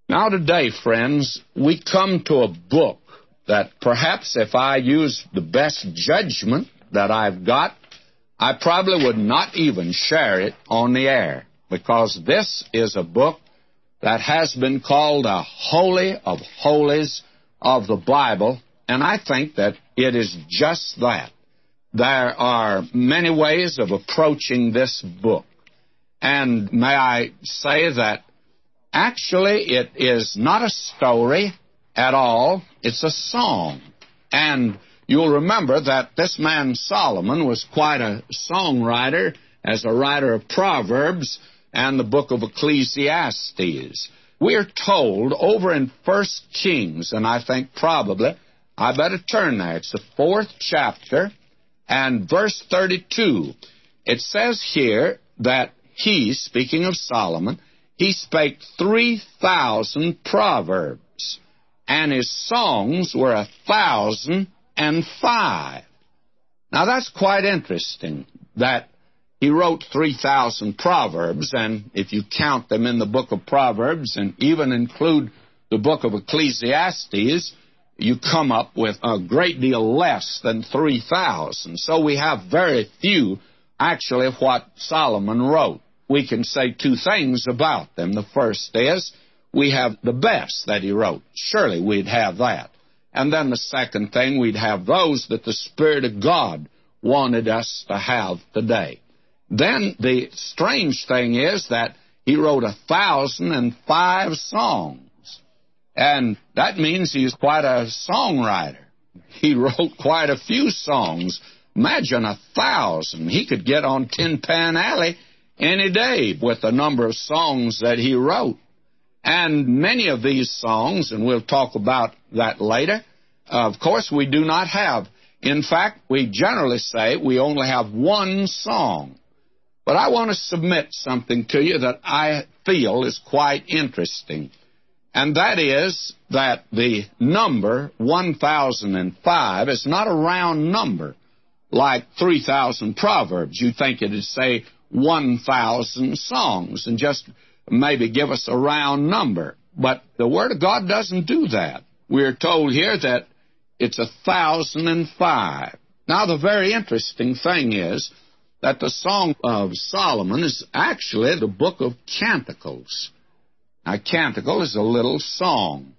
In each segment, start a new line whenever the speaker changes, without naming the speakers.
Now today, friends, we come to a book that perhaps if I used the best judgment that I've got, I probably would not even share it on the air, because this is a book that has been called a holy of holies of the Bible, and I think that it is just that. There are many ways of approaching this book, and may I say that actually it is not a story at all, it's a song. And you'll remember that this man Solomon was quite a songwriter as a writer of Proverbs and the book of Ecclesiastes. We're told over in 1 Kings, and I think probably I better turn there. It's the 4th chapter and verse 32. It says here that he, speaking of Solomon, he spake 3,000 proverbs, and his songs were 1,005. Now that's quite interesting that he wrote 3,000 proverbs, and if you count them in the book of Proverbs and even include the book of Ecclesiastes, you come up with a great deal less than 3,000. So we have very few, actually, of what Solomon wrote. We can say two things about them. The first is we have the best that he wrote. Surely we'd have that. And then the second thing, we'd have those that the Spirit of God wanted us to have today. Then the strange thing is that he wrote 1,005 songs. And that means he's quite a songwriter. He wrote quite a few songs. Imagine 1,000. He could get on Tin Pan Alley any day with the number of songs that he wrote. And many of these songs, and we'll talk about that later, of course we do not have. In fact, we generally say we only have one song. But I want to submit something to you that I feel is quite interesting. And that is that the number 1,005 is not a round number like 3,000 proverbs. You'd think it'd say 1,000 songs and just maybe give us a round number. But the Word of God doesn't do that. We're told here that it's 1,005. Now, the very interesting thing is that the Song of Solomon is actually the book of Canticles. Now, canticle is a little song,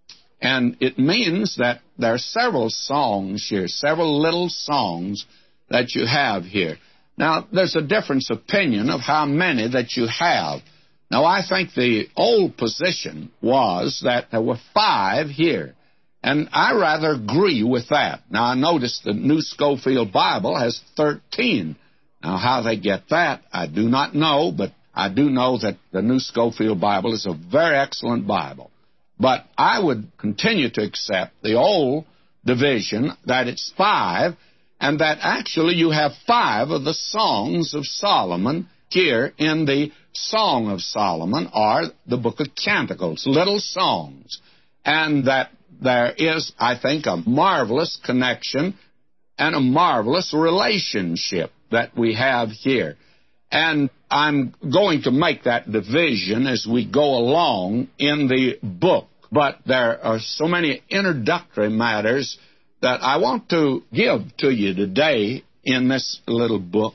and it means that there are several songs here, several little songs that you have here. Now, there's a difference of opinion of how many that you have. Now, I think the old position was that there were 5 here, and I rather agree with that. Now, I notice the New Scofield Bible has 13. Now, how they get that, I do not know, but I do know that the New Scofield Bible is a very excellent Bible. But I would continue to accept the old division that it's 5, and that actually you have 5 of the songs of Solomon here in the Song of Solomon, or the book of Canticles, little songs. And that there is, I think, a marvelous connection and a marvelous relationship that we have here. And I'm going to make that division as we go along in the book. But there are so many introductory matters that I want to give to you today in this little book,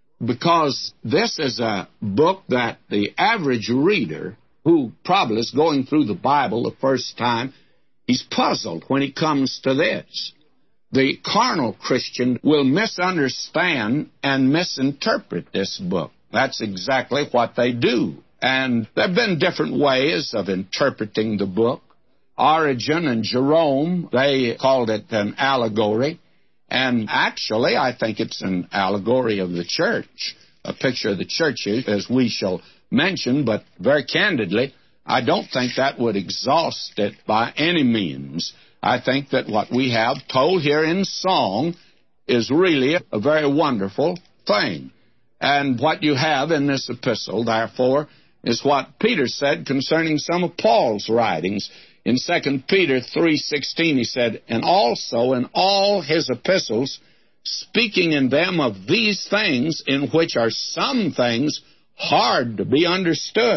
because this is a book that the average reader who probably is going through the Bible the first time, he's puzzled when he comes to this. The carnal Christian will misunderstand and misinterpret this book. That's exactly what they do. And there have been different ways of interpreting the book. Origen and Jerome, they called it an allegory. And actually, I think it's an allegory of the church, a picture of the church, as we shall mention. But very candidly, I don't think that would exhaust it by any means. I think that what we have told here in song is really a very wonderful thing. And what you have in this epistle, therefore, is what Peter said concerning some of Paul's writings. In 2 Peter 3:16, he said, "And also in all his epistles, speaking in them of these things, in which are some things hard to be understood,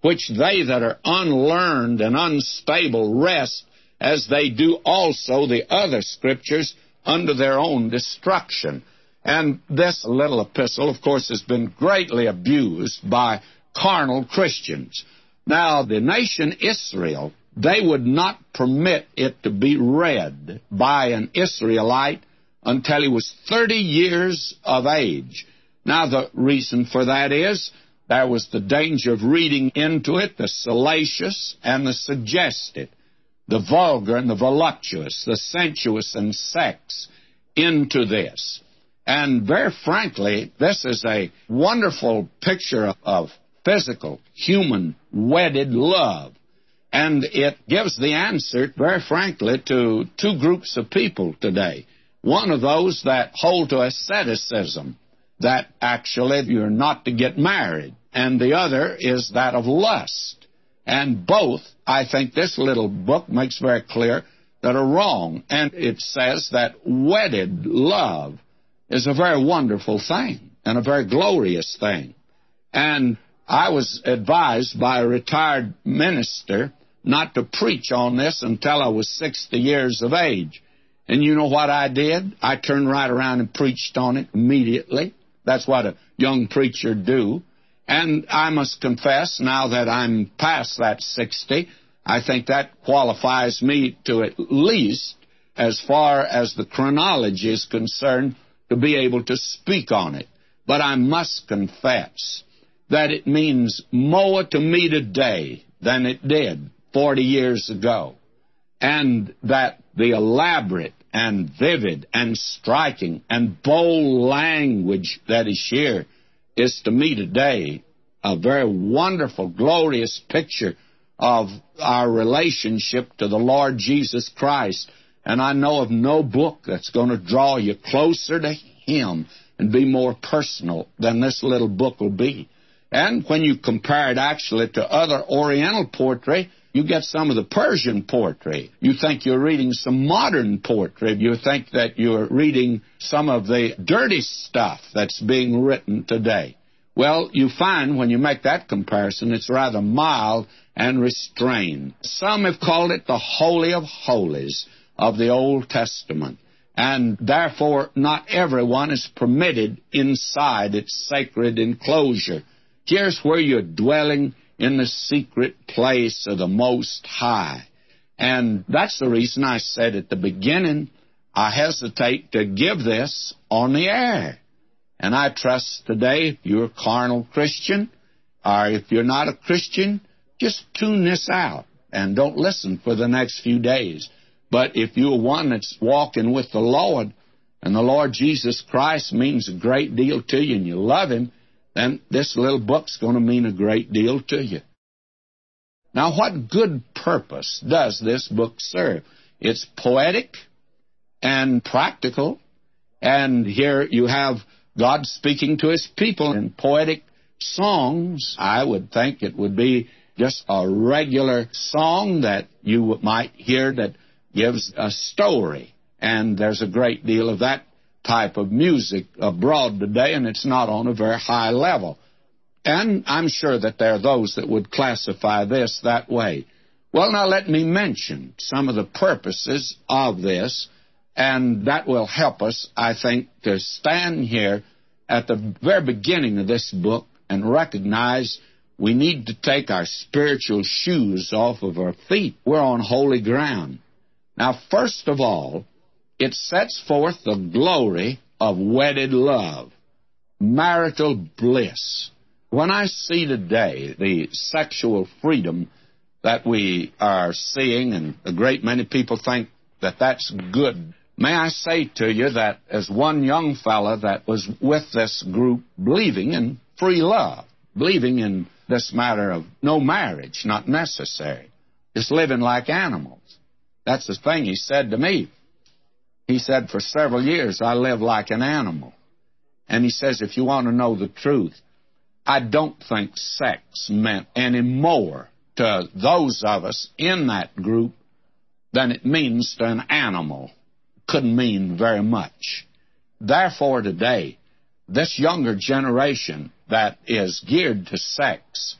which they that are unlearned and unstable wrest, as they do also the other Scriptures, unto their own destruction. And this little epistle, of course, has been greatly abused by carnal Christians. Now, the nation Israel, they would not permit it to be read by an Israelite until he was 30 years of age. Now, the reason for that is there was the danger of reading into it the salacious and the suggested, the vulgar and the voluptuous, the sensuous and sex into this. And very frankly, this is a wonderful picture of physical, human, wedded love. And it gives the answer, very frankly, to two groups of people today. One of those that hold to asceticism, that actually you're not to get married. And the other is that of lust. And both, I think this little book makes very clear, that are wrong. And it says that wedded love is a very wonderful thing and a very glorious thing. And I was advised by a retired minister not to preach on this until I was 60 years of age. And you know what I did? I turned right around and preached on it immediately. That's what a young preacher do. And I must confess, now that I'm past that 60, I think that qualifies me to at least, as far as the chronology is concerned, to be able to speak on it. But I must confess that it means more to me today than it did 40 years ago. And that the elaborate and vivid and striking and bold language that is here is to me today a very wonderful, glorious picture of our relationship to the Lord Jesus Christ. And I know of no book that's going to draw you closer to Him and be more personal than this little book will be. And when you compare it actually to other Oriental poetry, you get some of the Persian poetry. You think you're reading some modern poetry. You think that you're reading some of the dirty stuff that's being written today. Well, you find when you make that comparison, it's rather mild and restrained. Some have called it the Holy of Holies of the Old Testament. And therefore, not everyone is permitted inside its sacred enclosure. Here's where you're dwelling in the secret place of the Most High. And that's the reason I said at the beginning, I hesitate to give this on the air. And I trust today, if you're a carnal Christian, or if you're not a Christian, just tune this out and don't listen for the next few days. But if you're one that's walking with the Lord, and the Lord Jesus Christ means a great deal to you and you love Him, then this little book's going to mean a great deal to you. Now, what good purpose does this book serve? It's poetic and practical, and here you have God speaking to His people in poetic songs. I would think it would be just a regular song that you might hear that gives a story, and there's a great deal of that type of music abroad today, and it's not on a very high level. And I'm sure that there are those that would classify this that way. Well, now let me mention some of the purposes of this, and that will help us, I think, to stand here at the very beginning of this book and recognize we need to take our spiritual shoes off of our feet. We're on holy ground. Now, first of all, it sets forth the glory of wedded love, marital bliss. When I see today the sexual freedom that we are seeing, and a great many people think that that's good, may I say to you that as one young fella that was with this group believing in free love, believing in this matter of no marriage, not necessary, just living like animals. That's the thing he said to me. He said, for several years, I lived like an animal. And he says, if you want to know the truth, I don't think sex meant any more to those of us in that group than it means to an animal. Couldn't mean very much. Therefore, today, this younger generation that is geared to sex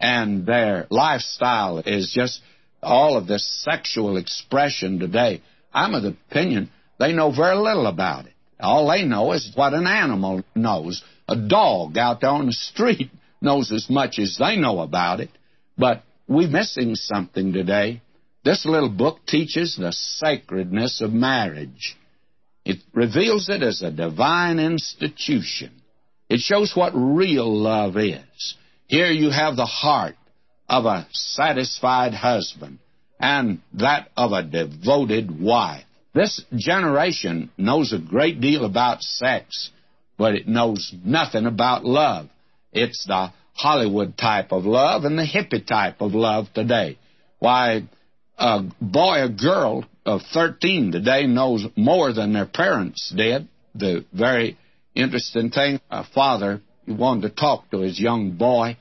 and their lifestyle is just all of this sexual expression today. I'm of the opinion they know very little about it. All they know is what an animal knows. A dog out there on the street knows as much as they know about it. But we're missing something today. This little book teaches the sacredness of marriage. It reveals it as a divine institution. It shows what real love is. Here you have the heart of a satisfied husband and that of a devoted wife. This generation knows a great deal about sex, but it knows nothing about love. It's the Hollywood type of love and the hippie type of love today. Why, a boy or girl of 13 today knows more than their parents did. The very interesting thing, a father wanted to talk to his young boy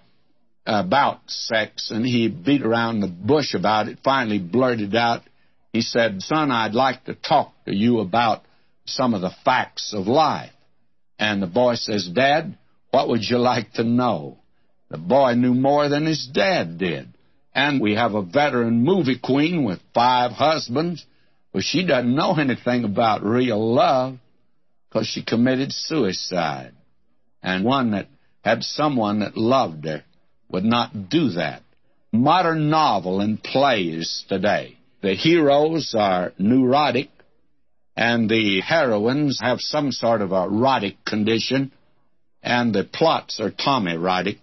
about sex, and he beat around the bush about it, finally blurted out, he said, "Son, I'd like to talk to you about some of the facts of life." And the boy says, "Dad, what would you like to know?" The boy knew more than his dad did. And we have a veteran movie queen with 5 husbands, but she doesn't know anything about real love because she committed suicide. And one that had someone that loved her would not do that. Modern novel and plays today, the heroes are neurotic, and the heroines have some sort of a erotic condition, and the plots are Tommy-erotic.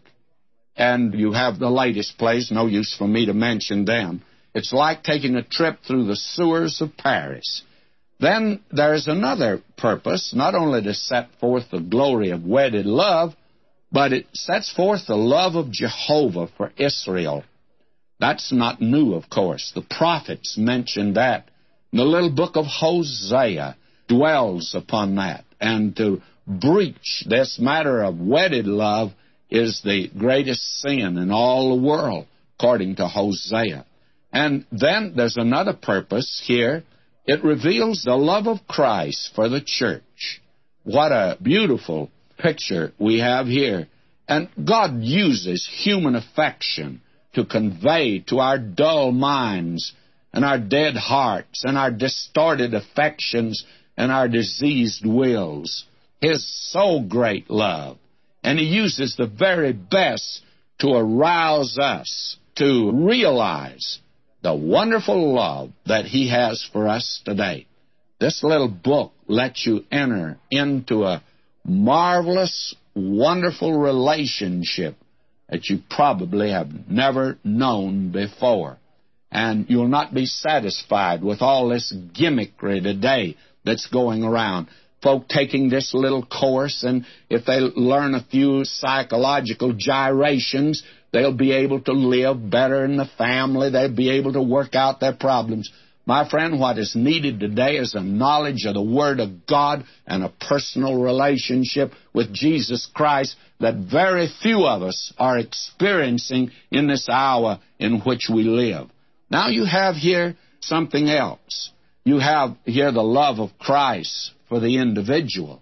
And you have the latest plays, no use for me to mention them. It's like taking a trip through the sewers of Paris. Then there's another purpose, not only to set forth the glory of wedded love, but it sets forth the love of Jehovah for Israel. That's not new, of course. The prophets mention that. The little book of Hosea dwells upon that. And to breach this matter of wedded love is the greatest sin in all the world, according to Hosea. And then there's another purpose here. It reveals the love of Christ for the church. What a beautiful picture we have here. And God uses human affection to convey to our dull minds and our dead hearts and our distorted affections and our diseased wills His so great love. And He uses the very best to arouse us to realize the wonderful love that He has for us today. This little book lets you enter into a marvelous, wonderful relationship that you probably have never known before. And you'll not be satisfied with all this gimmickry today that's going around. Folk taking this little course, and if they learn a few psychological gyrations, they'll be able to live better in the family. They'll be able to work out their problems. My friend, what is needed today is a knowledge of the Word of God and a personal relationship with Jesus Christ that very few of us are experiencing in this hour in which we live. Now you have here something else. You have here the love of Christ for the individual.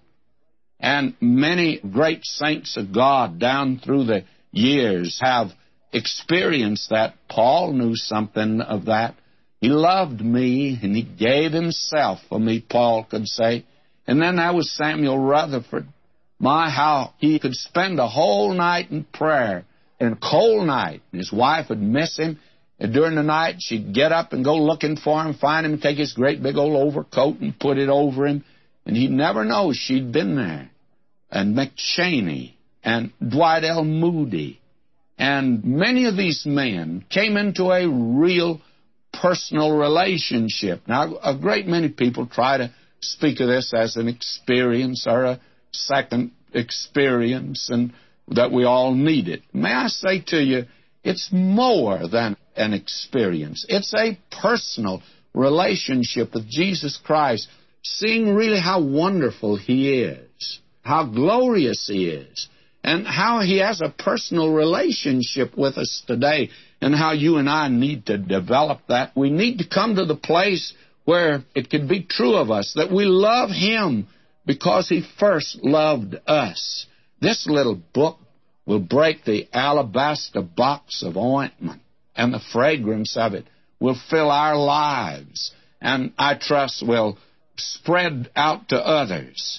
And many great saints of God down through the years have experienced that. Paul knew something of that. He loved me, and He gave Himself for me, Paul could say. And then there was Samuel Rutherford. My, how he could spend a whole night in prayer, in a cold night. His wife would miss him. And during the night, she'd get up and go looking for him, find him, take his great big old overcoat and put it over him. And he'd never know she'd been there. And McChaney and Dwight L. Moody. And many of these men came into a real personal relationship. Now, a great many people try to speak of this as an experience or a second experience, and that we all need it. May I say to you, it's more than an experience. It's a personal relationship with Jesus Christ, seeing really how wonderful He is, how glorious He is, and how He has a personal relationship with us today, and how you and I need to develop that. We need to come to the place where it can be true of us that we love Him because He first loved us. This little book will break the alabaster box of ointment, and the fragrance of it will fill our lives, and I trust will spread out to others.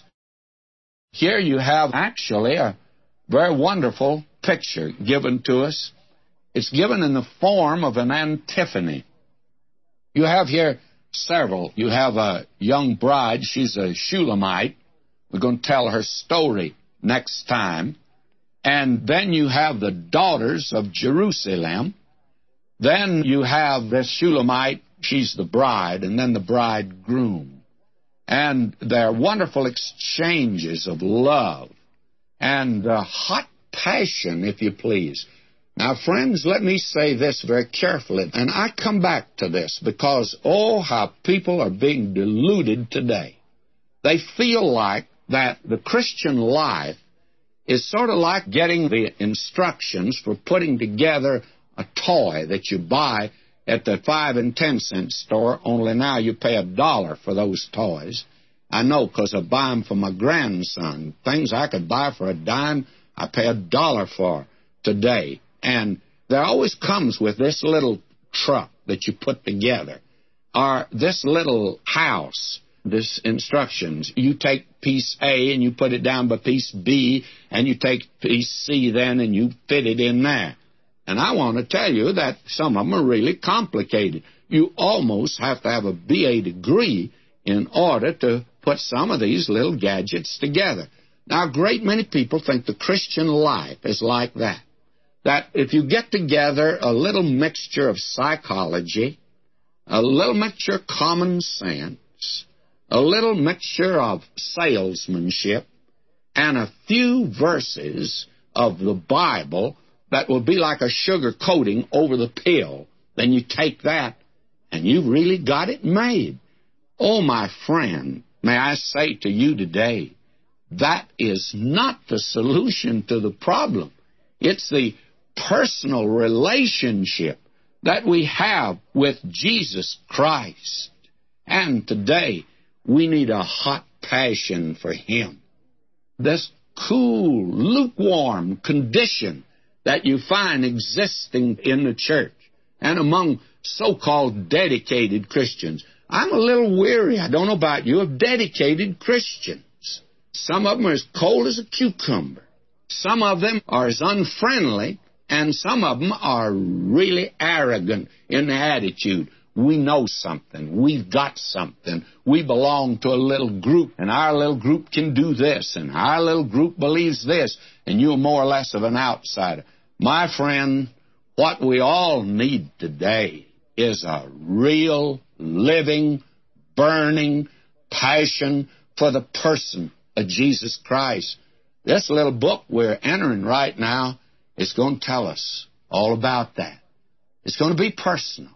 Here you have actually a very wonderful picture given to us. It's given in the form of an antiphony. You have here several. You have a young bride. She's a Shulamite. We're going to tell her story next time. And then you have the daughters of Jerusalem. Then you have this Shulamite. She's the bride, and then the bridegroom. And there are wonderful exchanges of love and hot passion, if you please. Now, friends, let me say this very carefully, and I come back to this because, oh, how people are being deluded today. They feel like that the Christian life is sort of like getting the instructions for putting together a toy that you buy at the 5 and 10 cent store, only now you pay $1 for those toys. I know because I buy them for my grandson. Things I could buy for $0.10, I pay $1 for today. And there always comes with this little truck that you put together, or this little house, this instructions. You take piece A and you put it down by piece B, and you take piece C then and you fit it in there. And I want to tell you that some of them are really complicated. You almost have to have a BA degree in order to put some of these little gadgets together. Now, a great many people think the Christian life is like that. That if you get together a little mixture of psychology, a little mixture of common sense, a little mixture of salesmanship, and a few verses of the Bible that will be like a sugar coating over the pill, then you take that and you've really got it made. Oh, my friend, may I say to you today, that is not the solution to the problem. It's the personal relationship that we have with Jesus Christ. And today, we need a hot passion for Him. This cool, lukewarm condition that you find existing in the church and among so-called dedicated Christians. I'm a little weary, I don't know about you, of dedicated Christians. Some of them are as cold as a cucumber. Some of them are as unfriendly, and some of them are really arrogant in their attitude. We know something. We've got something. We belong to a little group, and our little group can do this, and our little group believes this, and you're more or less of an outsider. My friend, what we all need today is a real, living, burning passion for the person of Jesus Christ. This little book we're entering right now is going to tell us all about that. It's going to be personal.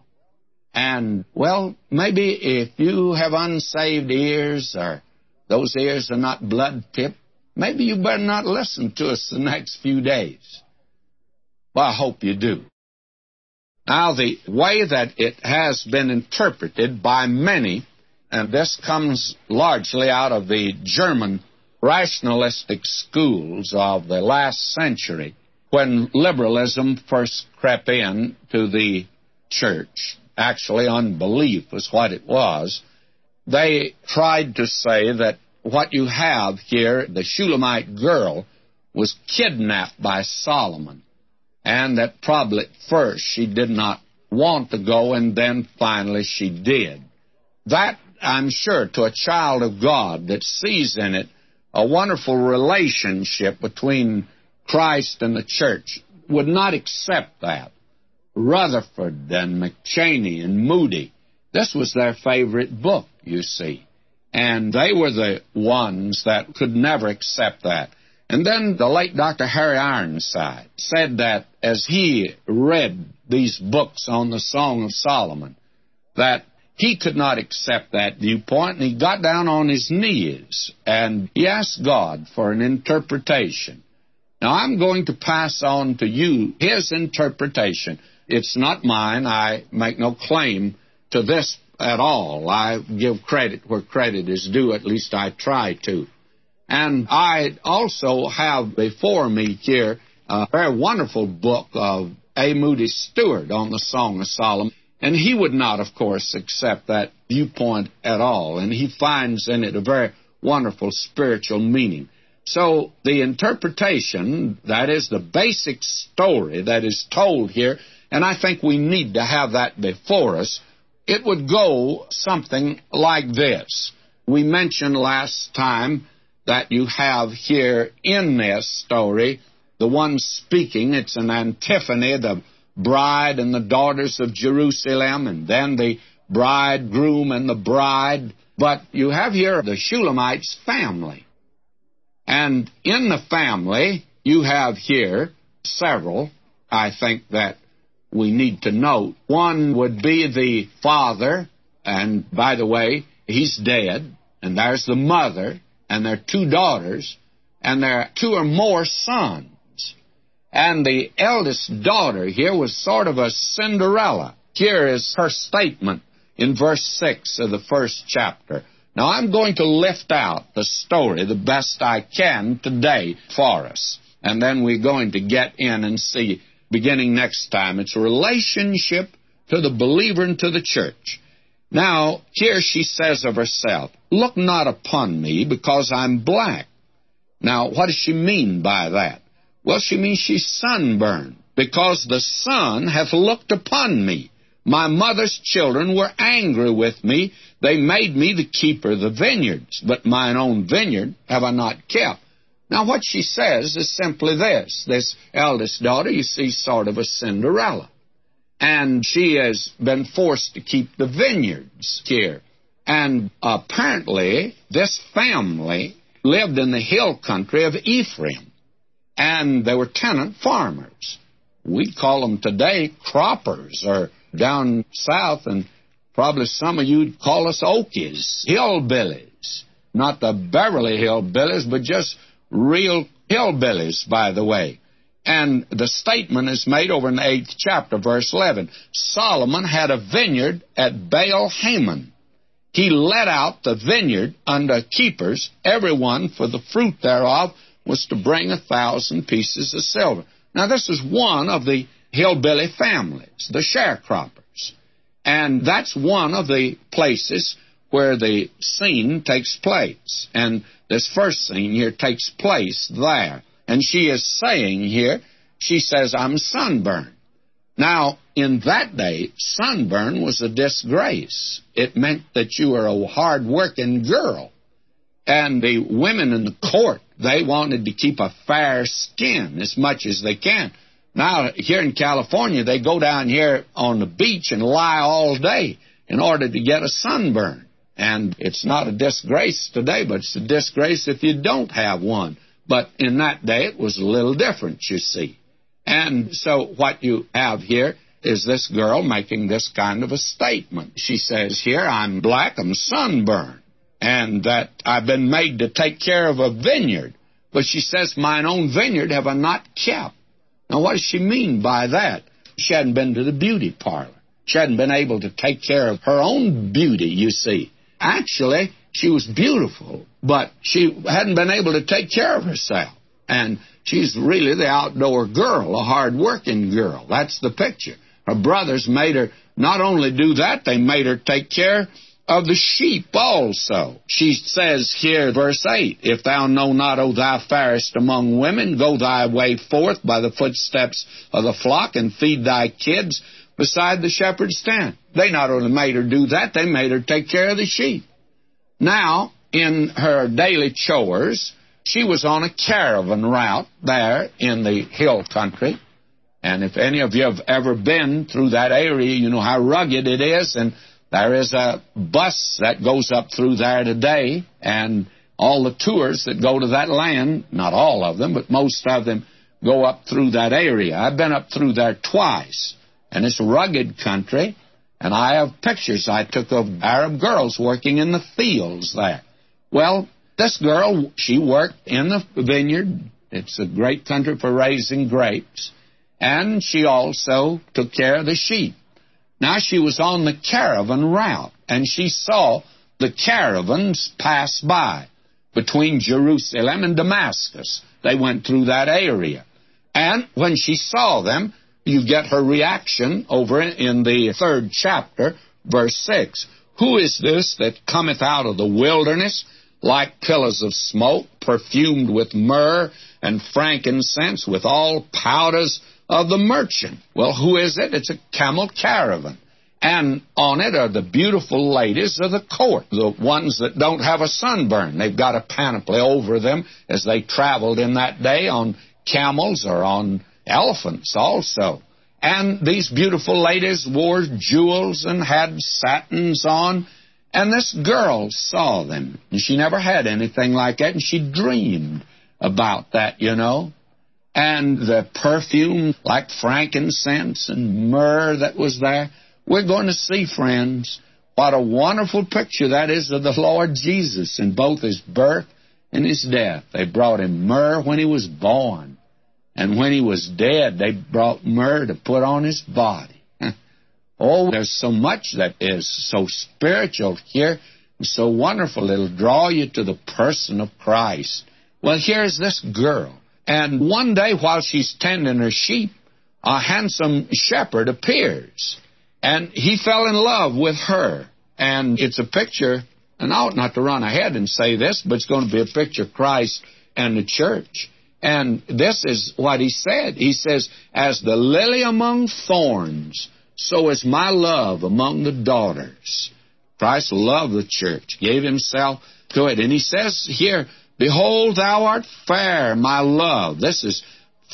And, well, maybe if you have unsaved ears, or those ears are not blood-tipped, maybe you better not listen to us the next few days. Well, I hope you do. Now, the way that it has been interpreted by many, and this comes largely out of the German rationalistic schools of the last century, when liberalism first crept in to the church. Actually, unbelief was what it was. They tried to say that what you have here, the Shulamite girl, was kidnapped by Solomon, and that probably at first she did not want to go, and then finally she did. That, I'm sure, to a child of God that sees in it a wonderful relationship between Christ and the church, would not accept that. Rutherford and McChaney and Moody, this was their favorite book, you see. And they were the ones that could never accept that. And then the late Dr. Harry Ironside said that as he read these books on the Song of Solomon, that he could not accept that viewpoint, and he got down on his knees and he asked God for an interpretation. Now, I'm going to pass on to you his interpretation. It's not mine. I make no claim to this at all. I give credit where credit is due, at least I try to. And I also have before me here a very wonderful book of A. Moody Stewart on the Song of Solomon. And he would not, of course, accept that viewpoint at all. And he finds in it a very wonderful spiritual meaning. So the interpretation, that is the basic story that is told here, and I think we need to have that before us, it would go something like this. We mentioned last time that you have here in this story the one speaking. It's an antiphony, the bride and the daughters of Jerusalem, and then the bridegroom and the bride. But you have here the Shulamites' family. And in the family, you have here several, I think, that we need to note. One would be the father, and by the way, he's dead, and there's the mother, and there are two daughters, and there are two or more sons. And the eldest daughter here was sort of a Cinderella. Here is her statement in verse 6 of the first chapter. Now, I'm going to lift out the story the best I can today for us. And then we're going to get in and see, beginning next time, its relationship to the believer and to the church. Now, here she says of herself, "Look not upon me, because I'm black." Now, what does she mean by that? Well, she means she's sunburned, because the sun hath looked upon me. My mother's children were angry with me. They made me the keeper of the vineyards, but mine own vineyard have I not kept. Now, what she says is simply this. This eldest daughter, you see, sort of a Cinderella. And she has been forced to keep the vineyards here. And apparently, this family lived in the hill country of Ephraim. And they were tenant farmers. We call them today croppers, or down south, and probably some of you'd call us Okies, hillbillies. Not the Beverly Hillbillies, but just real hillbillies, by the way. And the statement is made over in the 8th chapter, verse 11. Solomon had a vineyard at Baal-Hamon. He let out the vineyard under keepers, every one for the fruit thereof was to bring 1,000 pieces of silver. Now, this is one of the hillbilly families, the sharecroppers. And that's one of the places where the scene takes place. And this first scene here takes place there. And she is saying here, she says, I'm sunburned. Now, in that day, sunburn was a disgrace. It meant that you were a hard-working girl. And the women in the court, they wanted to keep a fair skin as much as they can. Now, here in California, they go down here on the beach and lie all day in order to get a sunburn. And it's not a disgrace today, but it's a disgrace if you don't have one. But in that day, it was a little different, you see. And so what you have here is this girl making this kind of a statement. She says here, I'm black, I'm sunburned, and that I've been made to take care of a vineyard. But she says, mine own vineyard have I not kept. Now, what does she mean by that? She hadn't been to the beauty parlor. She hadn't been able to take care of her own beauty, you see. Actually, she was beautiful, but she hadn't been able to take care of herself. And she's really the outdoor girl, a hard-working girl. That's the picture. Her brothers made her not only do that, they made her take care of the sheep also. She says here, verse 8, If thou know not, O thou fairest among women, go thy way forth by the footsteps of the flock, and feed thy kids beside the shepherd's tent. They not only made her do that, they made her take care of the sheep. Now, in her daily chores, she was on a caravan route there in the hill country. And if any of you have ever been through that area, you know how rugged it is. And there is a bus that goes up through there today. And all the tours that go to that land, not all of them, but most of them go up through that area. I've been up through there twice. And it's a rugged country. And I have pictures I took of Arab girls working in the fields there. Well, this girl, she worked in the vineyard. It's a great country for raising grapes. And she also took care of the sheep. Now, she was on the caravan route, and she saw the caravans pass by between Jerusalem and Damascus. They went through that area. And when she saw them, you get her reaction over in the 3rd chapter, verse 6. Who is this that cometh out of the wilderness like pillars of smoke, perfumed with myrrh and frankincense, with all powders of the merchant? Well, who is it? It's a camel caravan. And on it are the beautiful ladies of the court, the ones that don't have a sunburn. They've got a panoply over them as they traveled in that day on camels or on elephants also. And these beautiful ladies wore jewels and had satins on. And this girl saw them. And she never had anything like that, and she dreamed about that, you know. And the perfume like frankincense and myrrh that was there. We're going to see, friends, what a wonderful picture that is of the Lord Jesus in both His birth and His death. They brought Him myrrh when He was born. And when He was dead, they brought myrrh to put on His body. Oh, there's so much that is so spiritual here, and so wonderful. It'll draw you to the person of Christ. Well, here's this girl. And one day while she's tending her sheep, a handsome shepherd appears. And he fell in love with her. And it's a picture, and I ought not to run ahead and say this, but it's going to be a picture of Christ and the church. And this is what he said. He says, as the lily among thorns, so is my love among the daughters. Christ loved the church, gave Himself to it. And he says here, behold, thou art fair, my love. This is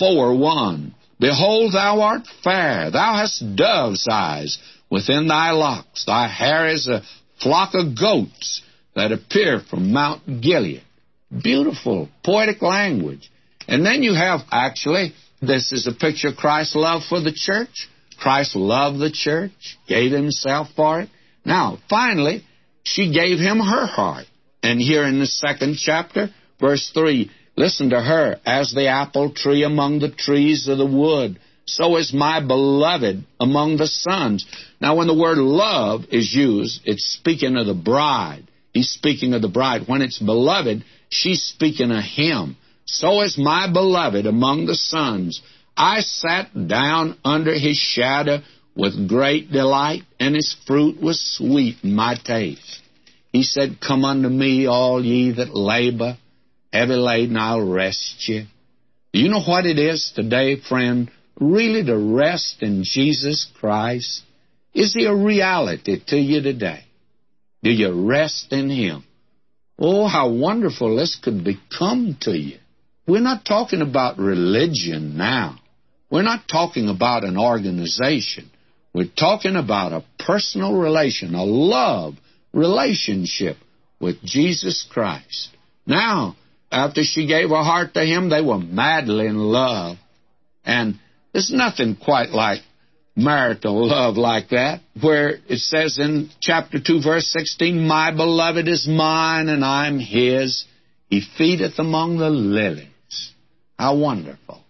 4:1. Behold, thou art fair. Thou hast dove's eyes within thy locks. Thy hair is a flock of goats that appear from Mount Gilead. Beautiful, poetic language. And then you have, actually, this is a picture of Christ's love for the church. Christ loved the church, gave Himself for it. Now, finally, she gave Him her heart. And here in the 2nd chapter, verse 3, listen to her. As the apple tree among the trees of the wood, so is my beloved among the sons. Now, when the word love is used, it's speaking of the bride. He's speaking of the bride. When it's beloved, she's speaking of Him. So is my beloved among the sons. I sat down under His shadow with great delight, and His fruit was sweet in my taste. He said, come unto me, all ye that labor, heavy laden, I'll rest you. Do you know what it is today, friend, really to rest in Jesus Christ? Is He a reality to you today? Do you rest in Him? Oh, how wonderful this could become to you. We're not talking about religion now. We're not talking about an organization. We're talking about a personal relation, a love relationship with Jesus Christ. Now, after she gave her heart to Him, they were madly in love. And there's nothing quite like marital love like that, where it says in chapter 2, verse 16, my beloved is mine, and I'm His. He feedeth among the lilies. How wonderful.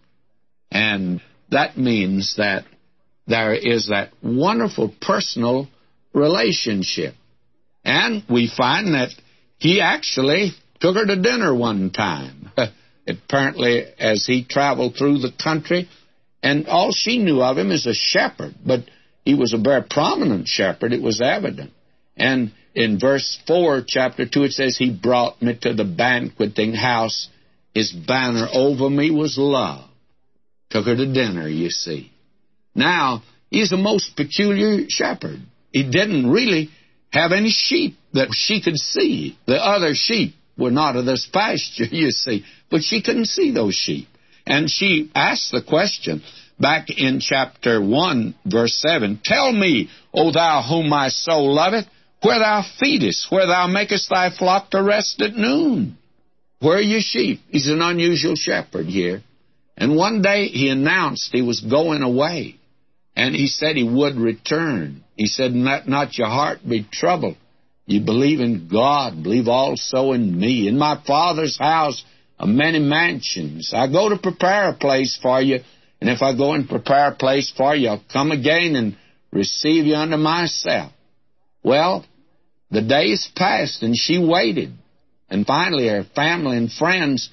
And that means that there is that wonderful personal relationship. And we find that he actually took her to dinner one time, apparently as he traveled through the country. And all she knew of him is a shepherd, but he was a very prominent shepherd, it was evident. And in verse 4, chapter 2, it says, he brought me to the banqueting house. His banner over me was love. Took her to dinner, you see. Now, he's a most peculiar shepherd. He didn't really have any sheep that she could see. The other sheep were not of this pasture, you see. But she couldn't see those sheep. And she asked the question back in chapter 1, verse 7, tell me, O thou whom my soul loveth, where thou feedest, where thou makest thy flock to rest at noon. Where are your sheep? He's an unusual shepherd here. And one day he announced he was going away. And he said he would return. He said, let not your heart be troubled. You believe in God, believe also in me. In my Father's house are many mansions. I go to prepare a place for you. And if I go and prepare a place for you, I'll come again and receive you unto myself. Well, the days passed and she waited. And finally her family and friends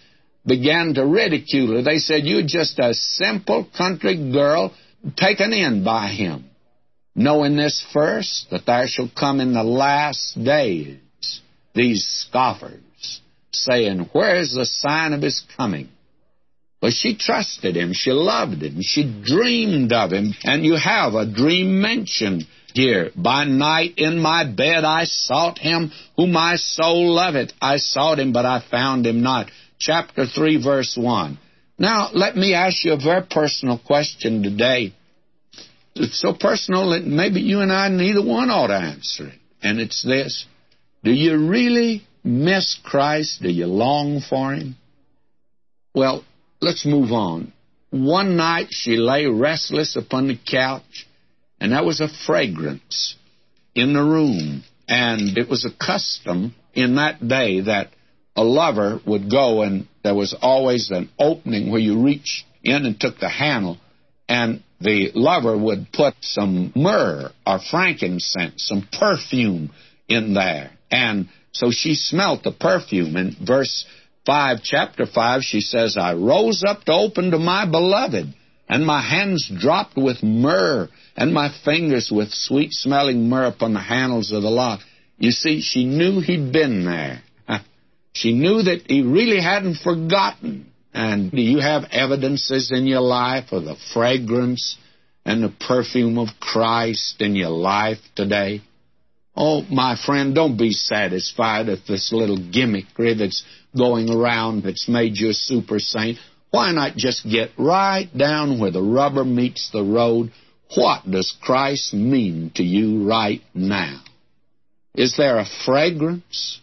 began to ridicule her. They said, "You're just a simple country girl taken in by him." Knowing this first, that there shall come in the last days these scoffers, saying, "Where is the sign of his coming?" But she trusted him, she loved him, she dreamed of him, and you have a dream mentioned here. "By night in my bed I sought him, whom my soul loveth. I sought him, but I found him not." Chapter 3, verse 1. Now, let me ask you a very personal question today. It's so personal that maybe you and I, neither one ought to answer it. And it's this: do you really miss Christ? Do you long for him? Well, let's move on. One night she lay restless upon the couch, and there was a fragrance in the room. And it was a custom in that day that a lover would go, and there was always an opening where you reached in and took the handle, and the lover would put some myrrh or frankincense, some perfume in there. And so she smelt the perfume. In verse 5, chapter 5, she says, "I rose up to open to my beloved, and my hands dropped with myrrh, and my fingers with sweet-smelling myrrh upon the handles of the lock." You see, she knew he'd been there. She knew that he really hadn't forgotten. And do you have evidences in your life of the fragrance and the perfume of Christ in your life today? Oh, my friend, don't be satisfied with this little gimmickry that's going around that's made you a super saint. Why not just get right down where the rubber meets the road? What does Christ mean to you right now? Is there a fragrance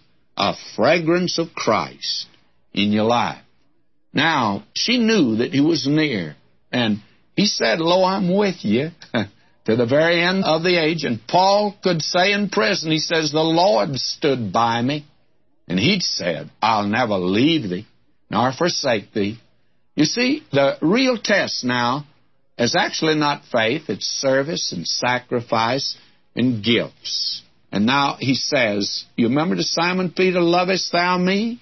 of Christ in your life? Now, she knew that he was near, and he said, "Lo, I'm with you to the very end of the age." And Paul could say in prison, he says, "The Lord stood by me," and he'd said, "I'll never leave thee nor forsake thee." You see, the real test now is actually not faith, it's service and sacrifice and gifts. And now he says, you remember to Simon Peter, "Lovest thou me?"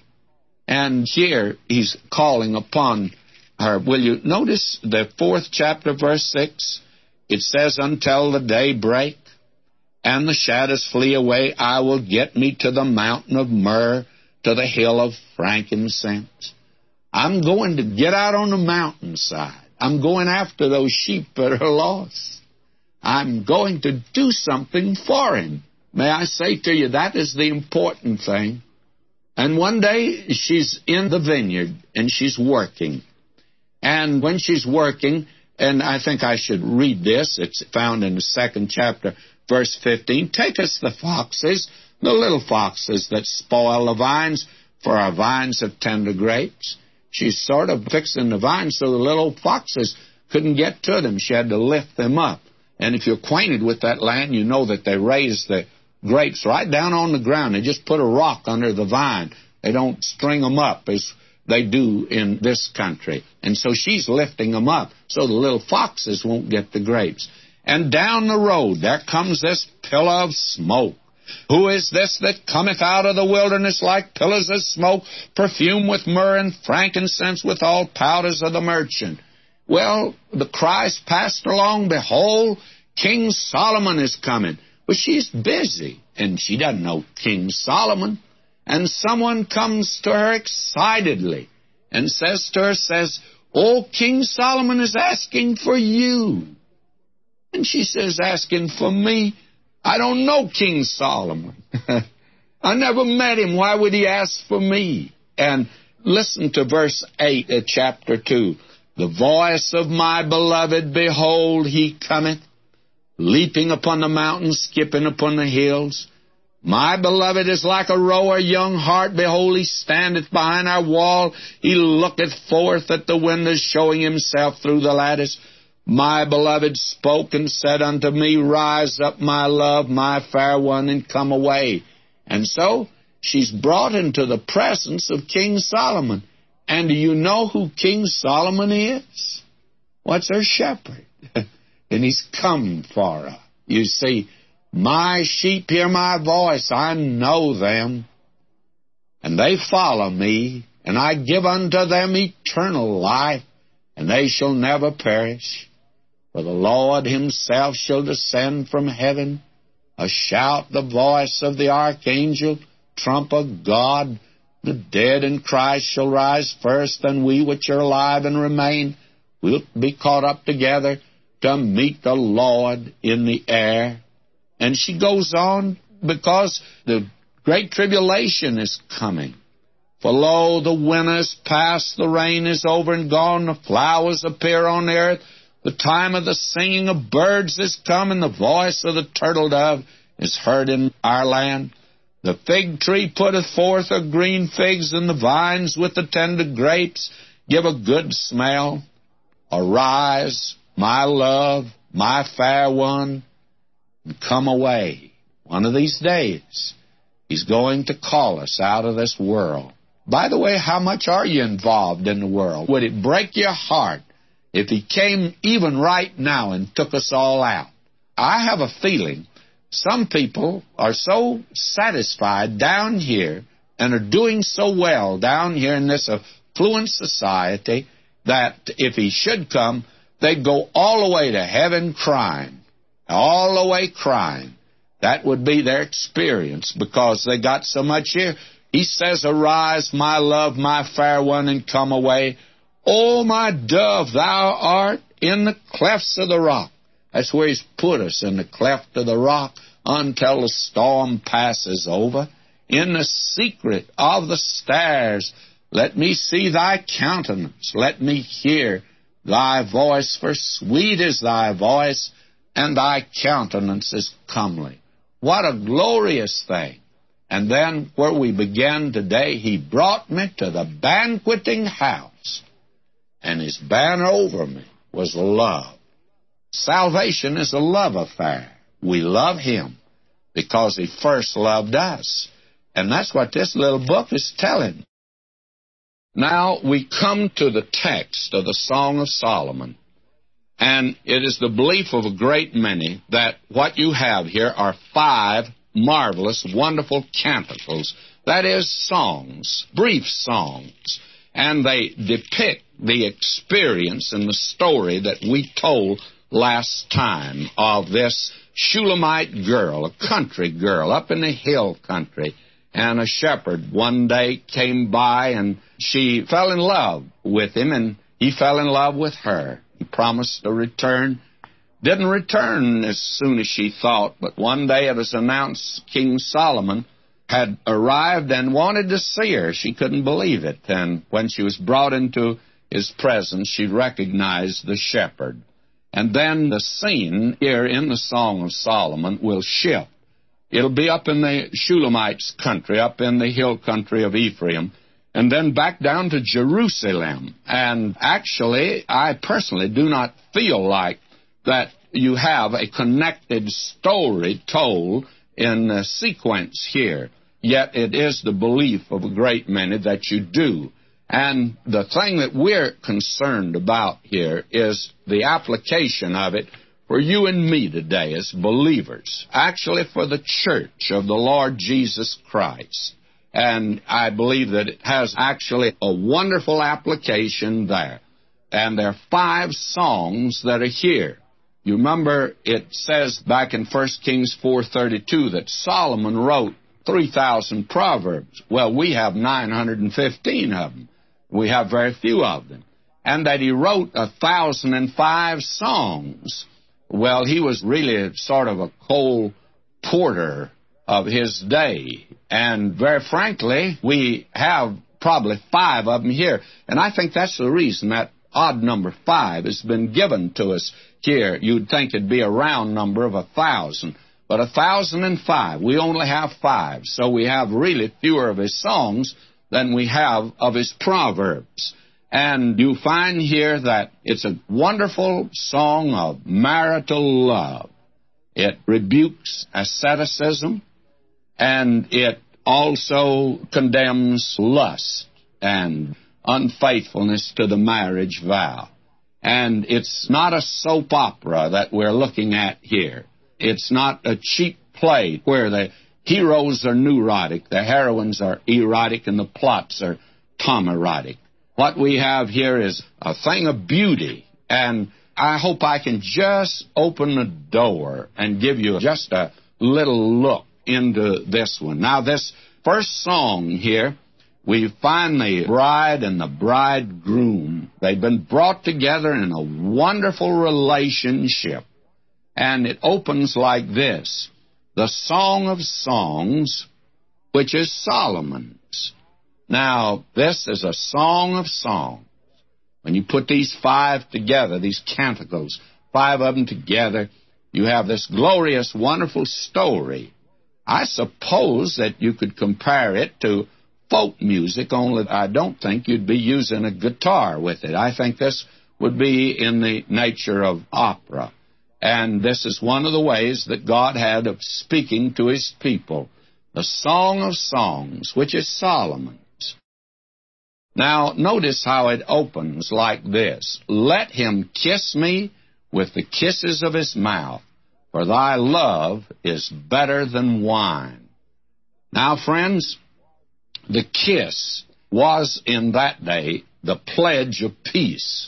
And here he's calling upon her. Will you notice the 4th chapter, verse 6? It says, "Until the day break and the shadows flee away, I will get me to the mountain of myrrh, to the hill of frankincense." I'm going to get out on the mountainside. I'm going after those sheep that are lost. I'm going to do something for him. May I say to you, that is the important thing. And one day she's in the vineyard and she's working. And when she's working, and I think I should read this, it's found in the 2nd chapter, verse 15, "Take us the foxes, the little foxes that spoil the vines, for our vines have tender grapes." She's sort of fixing the vines so the little foxes couldn't get to them. She had to lift them up. And if you're acquainted with that land, you know that they raise the grapes right down on the ground. They just put a rock under the vine. They don't string them up as they do in this country. And so she's lifting them up so the little foxes won't get the grapes. And down the road, there comes this pillar of smoke. "Who is this that cometh out of the wilderness like pillars of smoke, perfumed with myrrh and frankincense, with all powders of the merchant?" Well, the cries passed along, "Behold, King Solomon is coming." But she's busy, and she doesn't know King Solomon. And someone comes to her excitedly and says to her, "Oh, King Solomon is asking for you." And she says, "Asking for me? I don't know King Solomon. I never met him. Why would he ask for me?" And listen to verse 8 of chapter 2. "The voice of my beloved, behold, he cometh, leaping upon the mountains, skipping upon the hills. My beloved is like a roe, a young hart. Behold, he standeth behind our wall. He looketh forth at the windows, showing himself through the lattice. My beloved spoke and said unto me, Rise up, my love, my fair one, and come away." And so she's brought into the presence of King Solomon. And do you know who King Solomon is? What's her shepherd? And he's come for her. You see, my sheep hear my voice. I know them, and they follow me, and I give unto them eternal life, and they shall never perish. For the Lord himself shall descend from heaven, a shout, the voice of the archangel, trump of God. The dead in Christ shall rise first, and we which are alive and remain will be caught up together to meet the Lord in the air. And she goes on, because the great tribulation is coming. For lo, the winter is past, the rain is over and gone, the flowers appear on the earth, the time of the singing of birds is come, and the voice of the turtle dove is heard in our land. The fig tree putteth forth her green figs, and the vines with the tender grapes give a good smell. Arise, my love, my fair one, and come away. One of these days, he's going to call us out of this world. By the way, how much are you involved in the world? Would it break your heart if he came even right now and took us all out? I have a feeling some people are so satisfied down here and are doing so well down here in this affluent society that if he should come, they'd go all the way to heaven crying, all the way crying. That would be their experience because they got so much here. He says, arise, my love, my fair one, and come away. O my dove, thou art in the clefts of the rock. That's where he's put us, in the cleft of the rock, until the storm passes over. In the secret of the stars, let me see thy countenance. Let me hear thy voice, for sweet is thy voice, and thy countenance is comely. What a glorious thing. And then where we began today, he brought me to the banqueting house, and his banner over me was love. Salvation is a love affair. We love him because he first loved us. And that's what this little book is telling. Now we come to the text of the Song of Solomon. And it is the belief of a great many that what you have here are 5 marvelous, wonderful canticles. That is, songs, brief songs. And they depict the experience and the story that we told last time of this Shulamite girl, a country girl up in the hill country. And a shepherd one day came by and she fell in love with him and he fell in love with her. He promised to return. Didn't return as soon as she thought, but one day it was announced King Solomon had arrived and wanted to see her. She couldn't believe it. And when she was brought into his presence, she recognized the shepherd. And then the scene here in the Song of Solomon will shift. It'll be up in the Shulamite's country, up in the hill country of Ephraim, and then back down to Jerusalem. And actually, I personally do not feel like that you have a connected story told in a sequence here. Yet it is the belief of a great many that you do. And the thing that we're concerned about here is the application of it for you and me today as believers, actually for the church of the Lord Jesus Christ. And I believe that it has actually a wonderful application there. And there are 5 songs that are here. You remember it says back in 1 Kings 4:32 that Solomon wrote 3,000 proverbs. Well, we have 915 of them. We have very few of them. And that he wrote 1,005 songs. Well, he was really sort of a Cole Porter of his day. And very frankly, we have probably 5 of them here. And I think that's the reason that odd number 5 has been given to us here. You'd think it'd be a round number of 1,000. But 1,005, we only have 5. So we have really fewer of his songs than we have of his proverbs. And you find here that it's a wonderful song of marital love. It rebukes asceticism, and it also condemns lust and unfaithfulness to the marriage vow. And it's not a soap opera that we're looking at here. It's not a cheap play where the heroes are neurotic, the heroines are erotic, and the plots are homoerotic. What we have here is a thing of beauty, and I hope I can just open the door and give you just a little look into this one. Now, this first song here, we find the bride and the bridegroom. They've been brought together in a wonderful relationship. And it opens like this: the Song of Songs, which is Solomon's. Now, this is a song of songs. When you put these five together, these canticles, five of them together, you have this glorious, wonderful story. I suppose that you could compare it to folk music, only I don't think you'd be using a guitar with it. I think this would be in the nature of opera. And this is one of the ways that God had of speaking to His people. The Song of Songs, which is Solomon's. Now, notice how it opens like this: let him kiss me with the kisses of his mouth, for thy love is better than wine. Now, friends, the kiss was in that day the pledge of peace,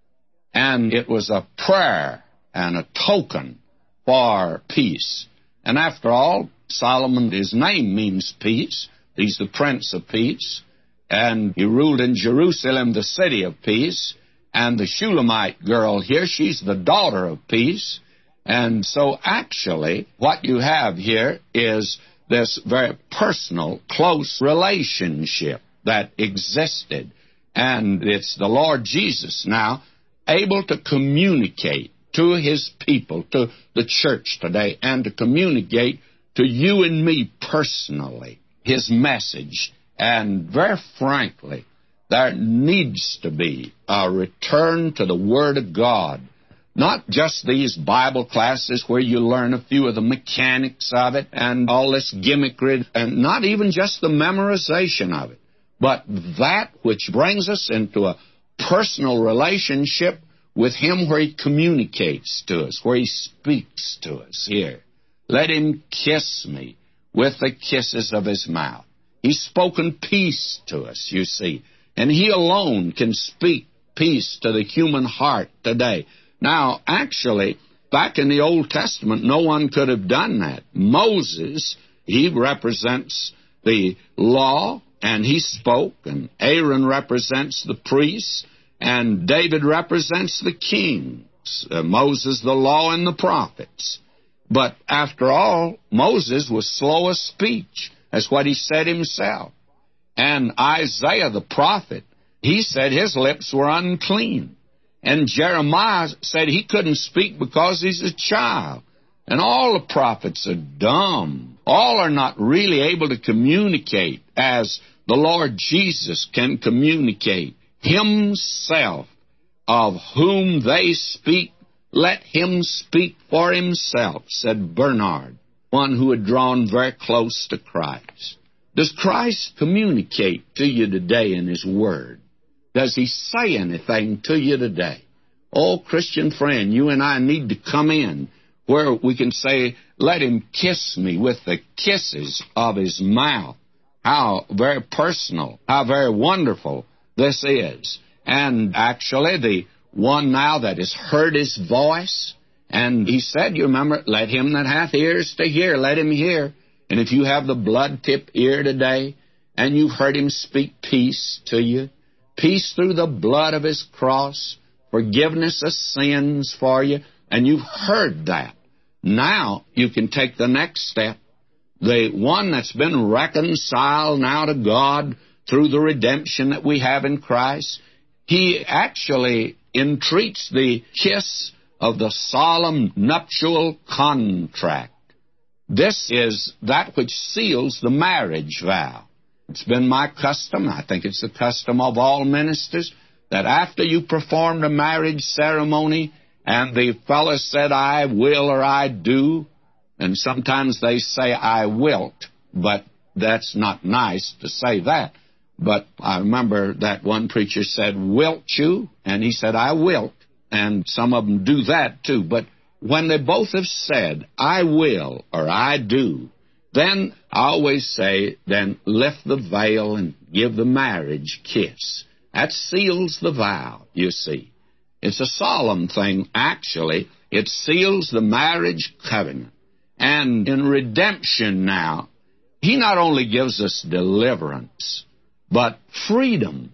and it was a prayer and a token for peace. And after all, Solomon, his name means peace. He's the Prince of Peace, and he ruled in Jerusalem, the city of peace. And the Shulamite girl here, she's the daughter of peace. And so actually, what you have here is this very personal, close relationship that existed. And it's the Lord Jesus now able to communicate to His people, to the church today, and to communicate to you and me personally His message. And very frankly, there needs to be a return to the Word of God. Not just these Bible classes where you learn a few of the mechanics of it and all this gimmickry, and not even just the memorization of it, but that which brings us into a personal relationship with Him, where He communicates to us, where He speaks to us here. Let him kiss me with the kisses of his mouth. He's spoken peace to us, you see, and He alone can speak peace to the human heart today. Now, actually, back in the Old Testament, no one could have done that. Moses, he represents the law, and he spoke, and Aaron represents the priests, and David represents the kings, Moses the law and the prophets. But after all, Moses was slow of speech. That's what he said himself. And Isaiah the prophet, he said his lips were unclean. And Jeremiah said he couldn't speak because he's a child. And all the prophets are dumb. All are not really able to communicate as the Lord Jesus can communicate. Himself, of whom they speak, let him speak for himself, said Bernard, one who had drawn very close to Christ. Does Christ communicate to you today in His Word? Does He say anything to you today? Oh, Christian friend, you and I need to come in where we can say, let Him kiss me with the kisses of His mouth. How very personal, how very wonderful this is. And actually, the one now that has heard His voice, and He said, you remember, let him that hath ears to hear, let him hear. And if you have the blood-tip ear today, and you've heard Him speak peace to you, peace through the blood of His cross, forgiveness of sins for you, and you've heard that, now you can take the next step. The one that's been reconciled now to God through the redemption that we have in Christ, he actually entreats the kiss of the solemn nuptial contract. This is that which seals the marriage vow. It's been my custom, I think it's the custom of all ministers, that after you perform the marriage ceremony and the fellow said, I will or I do, and sometimes they say, I wilt, but that's not nice to say that. But I remember that one preacher said, wilt you? And he said, I wilt. And some of them do that too. But when they both have said, I will or I do, then I always say, then lift the veil and give the marriage kiss. That seals the vow, you see. It's a solemn thing, actually. It seals the marriage covenant. And in redemption now, He not only gives us deliverance, but freedom.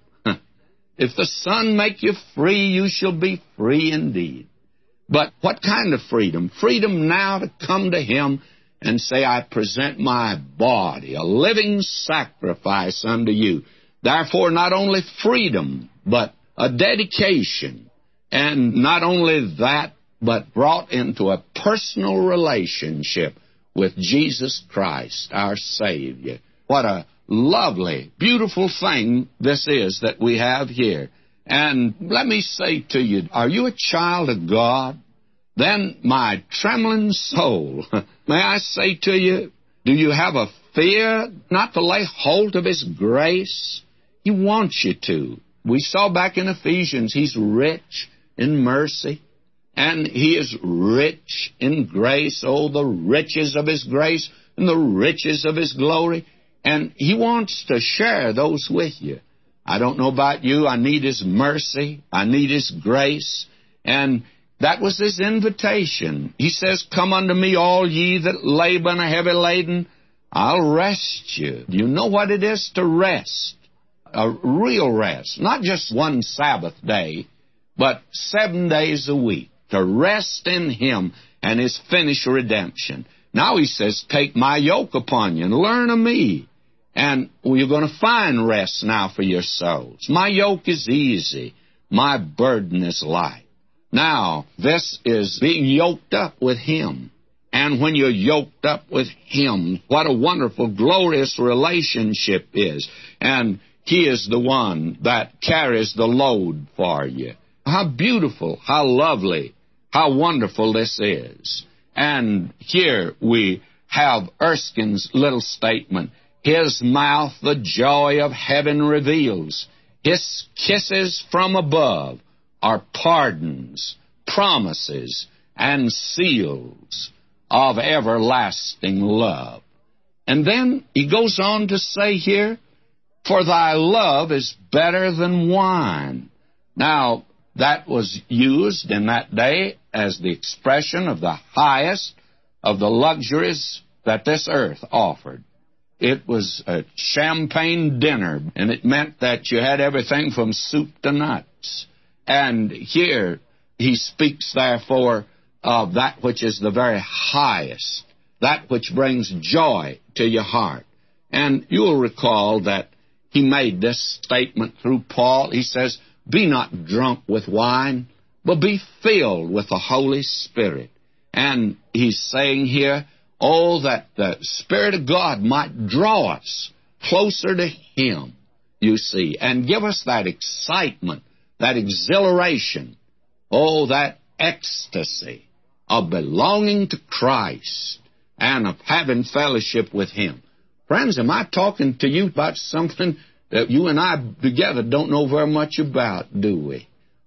If the Son make you free, you shall be free indeed. But what kind of freedom? Freedom now to come to Him and say, I present my body, a living sacrifice unto you. Therefore, not only freedom, but a dedication. And not only that, but brought into a personal relationship with Jesus Christ, our Savior. What a lovely, beautiful thing this is that we have here. And let me say to you, are you a child of God? Then, my trembling soul, may I say to you, do you have a fear not to lay hold of His grace? He wants you to. We saw back in Ephesians, He's rich in mercy, and He is rich in grace. Oh, the riches of His grace and the riches of His glory. And He wants to share those with you. I don't know about you. I need His mercy. I need His grace. And that was His invitation. He says, come unto me, all ye that labor and are heavy laden. I'll rest you. Do you know what it is to rest? A real rest. Not just one Sabbath day, but 7 days a week. To rest in Him and His finished redemption. Now He says, take my yoke upon you and learn of me. And you're going to find rest now for your souls. My yoke is easy. My burden is light. Now, this is being yoked up with Him. And when you're yoked up with Him, what a wonderful, glorious relationship is. And He is the one that carries the load for you. How beautiful, how lovely, how wonderful this is. And here we have Erskine's little statement. His mouth the joy of heaven reveals. His kisses from above are pardons, promises, and seals of everlasting love. And then he goes on to say here, for thy love is better than wine. Now, that was used in that day as the expression of the highest of the luxuries that this earth offered. It was a champagne dinner, and it meant that you had everything from soup to nuts. And here he speaks, therefore, of that which is the very highest, that which brings joy to your heart. And you'll recall that he made this statement through Paul. He says, be not drunk with wine, but be filled with the Holy Spirit. And he's saying here, oh, that the Spirit of God might draw us closer to Him, you see, and give us that excitement, that exhilaration, oh, that ecstasy of belonging to Christ and of having fellowship with Him. Friends, am I talking to you about something that you and I together don't know very much about, do we?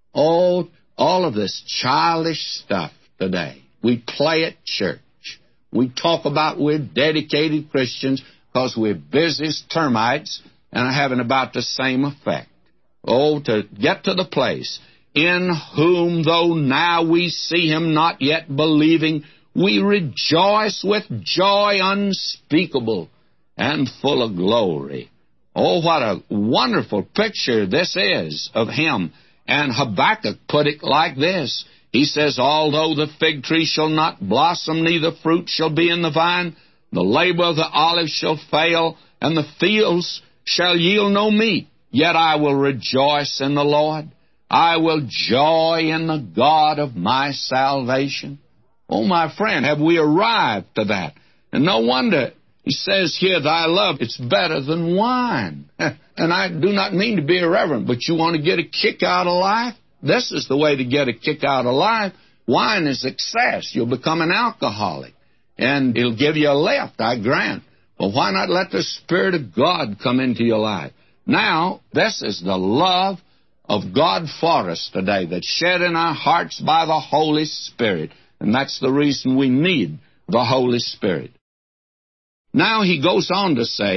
Oh, all of this childish stuff today. We play at church. We talk about we're dedicated Christians because we're busy as termites and are having about the same effect. Oh, to get to the place, in whom, though now we see Him not yet believing, we rejoice with joy unspeakable and full of glory. Oh, what a wonderful picture this is of Him. And Habakkuk put it like this. He says, although the fig tree shall not blossom, neither fruit shall be in the vine, the labor of the olive shall fail, and the fields shall yield no meat. Yet I will rejoice in the Lord. I will joy in the God of my salvation. Oh, my friend, have we arrived to that? And no wonder he says here, thy love, it's better than wine. And I do not mean to be irreverent, but you want to get a kick out of life? This is the way to get a kick out of life. Wine is excess. You'll become an alcoholic. And it'll give you a lift, I grant. But why not let the Spirit of God come into your life? Now, this is the love of God for us today that's shed in our hearts by the Holy Spirit. And that's the reason we need the Holy Spirit. Now he goes on to say,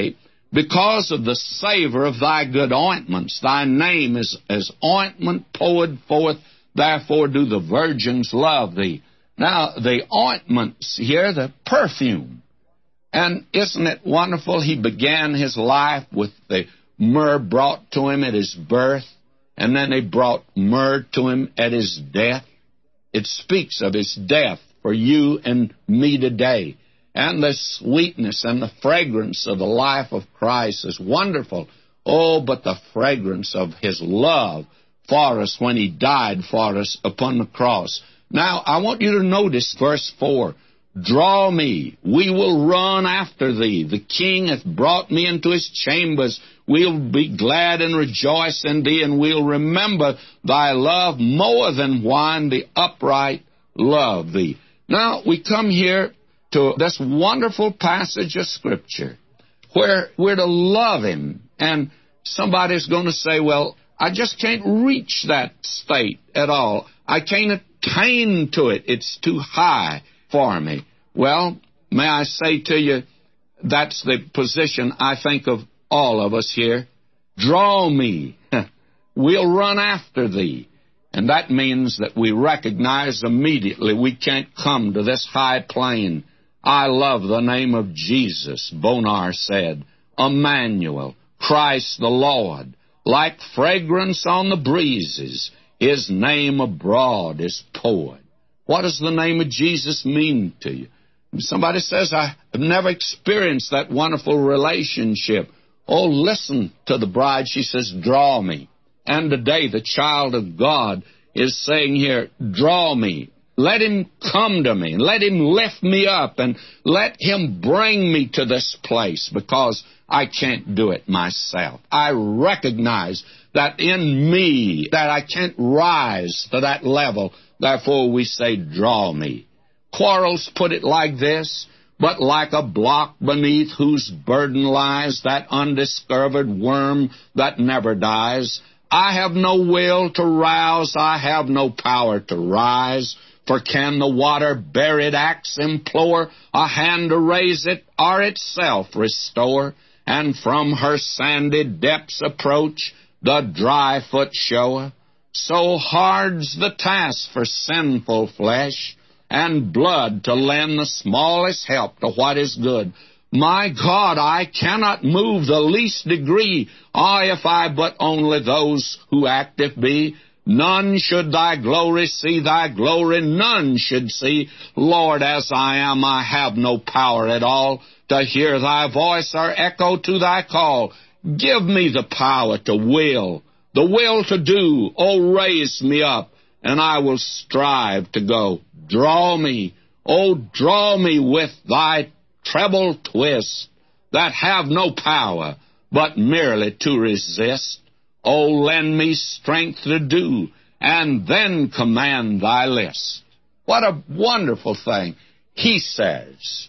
because of the savor of thy good ointments. Thy name is as ointment poured forth, therefore do the virgins love thee. Now, the ointments here, the perfume. And isn't it wonderful? He began his life with the myrrh brought to him at his birth, and then they brought myrrh to him at his death. It speaks of his death for you and me today. And the sweetness and the fragrance of the life of Christ is wonderful. Oh, but the fragrance of his love for us when he died for us upon the cross. Now, I want you to notice verse 4. Draw me, we will run after thee. The King hath brought me into his chambers. We'll be glad and rejoice in thee, and we'll remember thy love more than wine. The upright love thee. Now, we come here to this wonderful passage of Scripture where we're to love him. And somebody's going to say, well, I just can't reach that state at all. I can't attain to it. It's too high for me. Well, may I say to you, that's the position I think of all of us here. Draw me. We'll run after thee. And that means that we recognize immediately we can't come to this high plane. I love the name of Jesus, Bonar said. Emmanuel, Christ the Lord, like fragrance on the breezes, his name abroad is poured. What does the name of Jesus mean to you? Somebody says, I have never experienced that wonderful relationship. Oh, listen to the bride. She says, draw me. And today the child of God is saying here, draw me. Let him come to me. Let him lift me up and let him bring me to this place because I can't do it myself. I recognize that in me, that I can't rise to that level. Therefore we say, draw me. Quarles put it like this, but like a block beneath whose burden lies that undiscovered worm that never dies, I have no will to rouse, I have no power to rise. For can the water-buried axe implore a hand to raise it, or itself restore? And from her sandy depths approach the dry foot shower? So hard's the task for sinful flesh and blood to lend the smallest help to what is good. My God, I cannot move the least degree, if I but only those who active be. None should thy glory see, thy glory none should see. Lord, as I am, I have no power at all to hear thy voice or echo to thy call. Give me the power to will, the will to do. Oh, raise me up, and I will strive to go. Draw me, oh, draw me with thy treble twist, that have no power, but merely to resist. Oh, lend me strength to do, and then command thy list. What a wonderful thing. He says,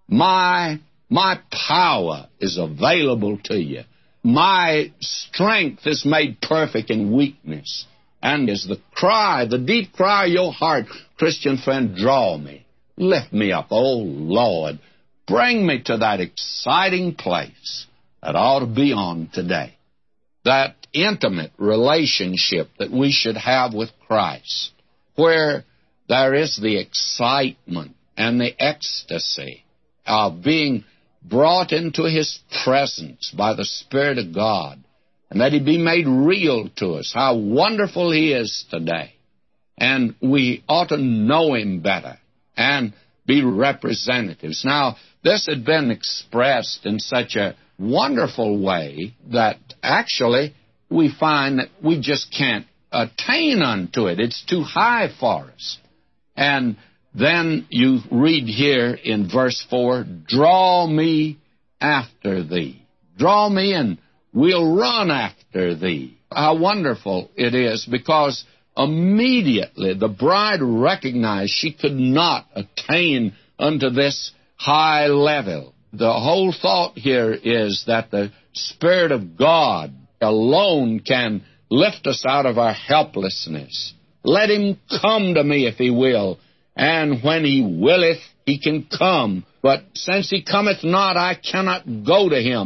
my power is available to you. My strength is made perfect in weakness. And is the cry, the deep cry of your heart, Christian friend, draw me. Lift me up, oh Lord. Bring me to that exciting place that ought to be on today. That intimate relationship that we should have with Christ, where there is the excitement and the ecstasy of being brought into his presence by the Spirit of God, and that he be made real to us, how wonderful he is today. And we ought to know him better and be representatives. Now, this had been expressed in such a wonderful way that actually we find that we just can't attain unto it. It's too high for us. And then you read here in verse 4, draw me after thee. Draw me and we'll run after thee. How wonderful it is, because immediately the bride recognized she could not attain unto this high level. The whole thought here is that the Spirit of God alone can lift us out of our helplessness. Let him come to me if he will, and when he willeth, he can come. But since he cometh not, I cannot go to him.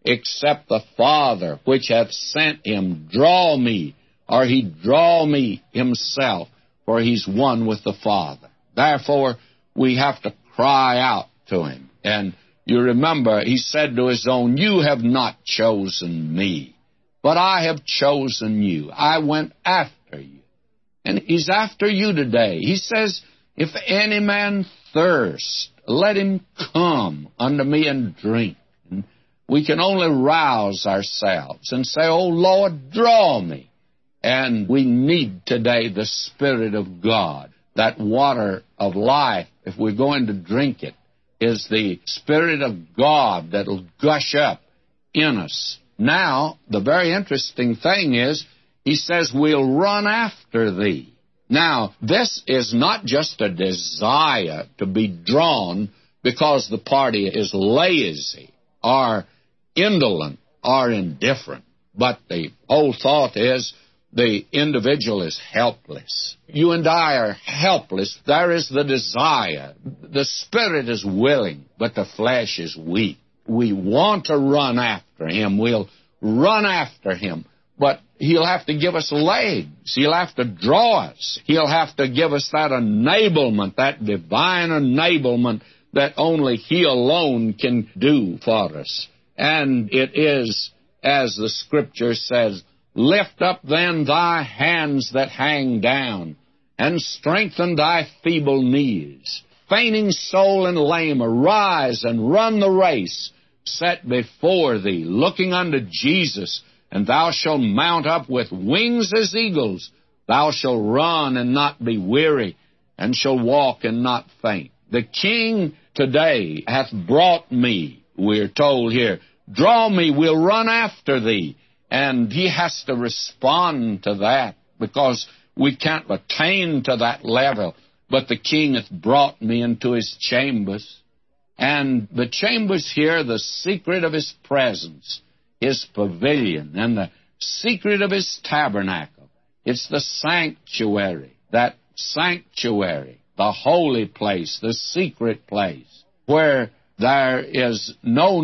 except the Father which hath sent him draw me, or he draw me himself, for he's one with the Father. Therefore, we have to cry out to him. And you remember, he said to his own, you have not chosen me, but I have chosen you. I went after you. And he's after you today. He says, if any man thirst, let him come unto me and drink. And we can only rouse ourselves and say, oh, Lord, draw me. And we need today the Spirit of God. That water of life, if we're going to drink it, is the Spirit of God that will gush up in us. Now, the very interesting thing is, he says, we'll run after thee. Now, this is not just a desire to be drawn because the party is lazy or indolent or indifferent, but the whole thought is the individual is helpless. You and I are helpless. There is the desire. The spirit is willing, but the flesh is weak. We want to run after him. We'll run after him. But he'll have to give us legs. He'll have to draw us. He'll have to give us that enablement, that divine enablement that only he alone can do for us. And it is, as the Scripture says, lift up then thy hands that hang down, and strengthen thy feeble knees. Fainting soul and lame, arise and run the race set before thee, looking unto Jesus, and thou shalt mount up with wings as eagles. Thou shalt run and not be weary, and shalt walk and not faint. The King today hath brought me, we're told here. Draw me, we'll run after thee. And he has to respond to that, because we can't attain to that level. But the King hath brought me into his chambers. And the chambers here, the secret of his presence, his pavilion, and the secret of his tabernacle. It's the sanctuary, that sanctuary, the holy place, the secret place, where there is no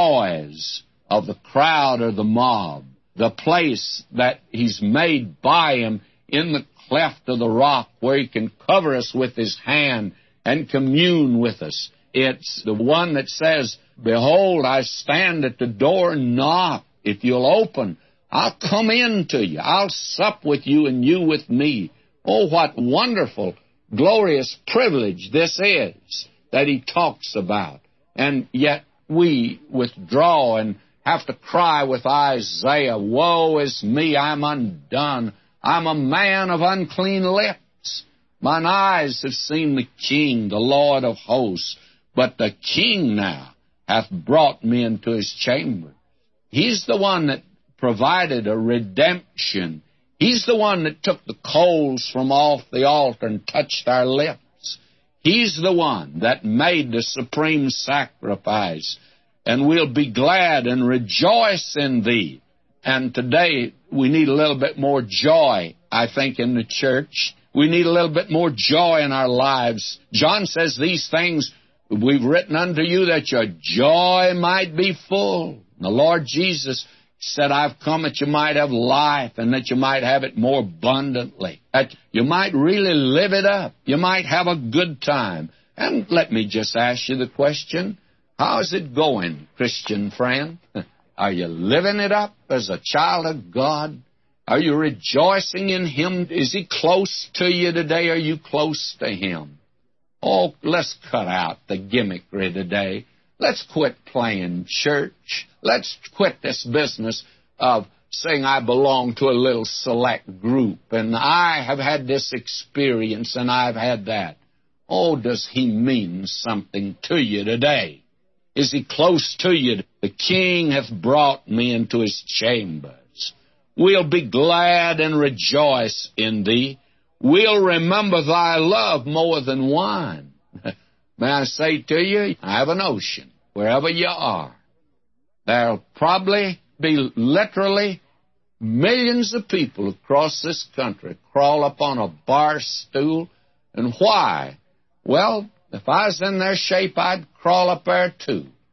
noise of the crowd or the mob. The place that he's made by him in the cleft of the rock, where he can cover us with his hand and commune with us. It's the one that says, behold, I stand at the door and knock. If you'll open, I'll come in to you. I'll sup with you and you with me. Oh, what wonderful, glorious privilege this is that he talks about. And yet we withdraw and have to cry with Isaiah, woe is me, I'm undone. I'm a man of unclean lips. Mine eyes have seen the King, the Lord of hosts. But the King now hath brought me into his chamber. He's the one that provided a redemption. He's the one that took the coals from off the altar and touched our lips. He's the one that made the supreme sacrifice. And we'll be glad and rejoice in thee. And today we need a little bit more joy, I think, in the church. We need a little bit more joy in our lives. John says these things we've written unto you that your joy might be full. The Lord Jesus said, I've come that you might have life and that you might have it more abundantly, that you might really live it up. You might have a good time. And let me just ask you the question, how's it going, Christian friend? Are you living it up as a child of God? Are you rejoicing in him? Is he close to you today? Are you close to him? Oh, let's cut out the gimmickry today. Let's quit playing church. Let's quit this business of saying I belong to a little select group and I have had this experience and I've had that. Oh, does he mean something to you today? Is he close to you? The King hath brought me into his chambers. We'll be glad and rejoice in thee. We'll remember thy love more than wine. May I say to you, I have a notion, wherever you are, there'll probably be literally millions of people across this country crawl up on a bar stool. And why? Well, if I was in their shape, I'd crawl up there too.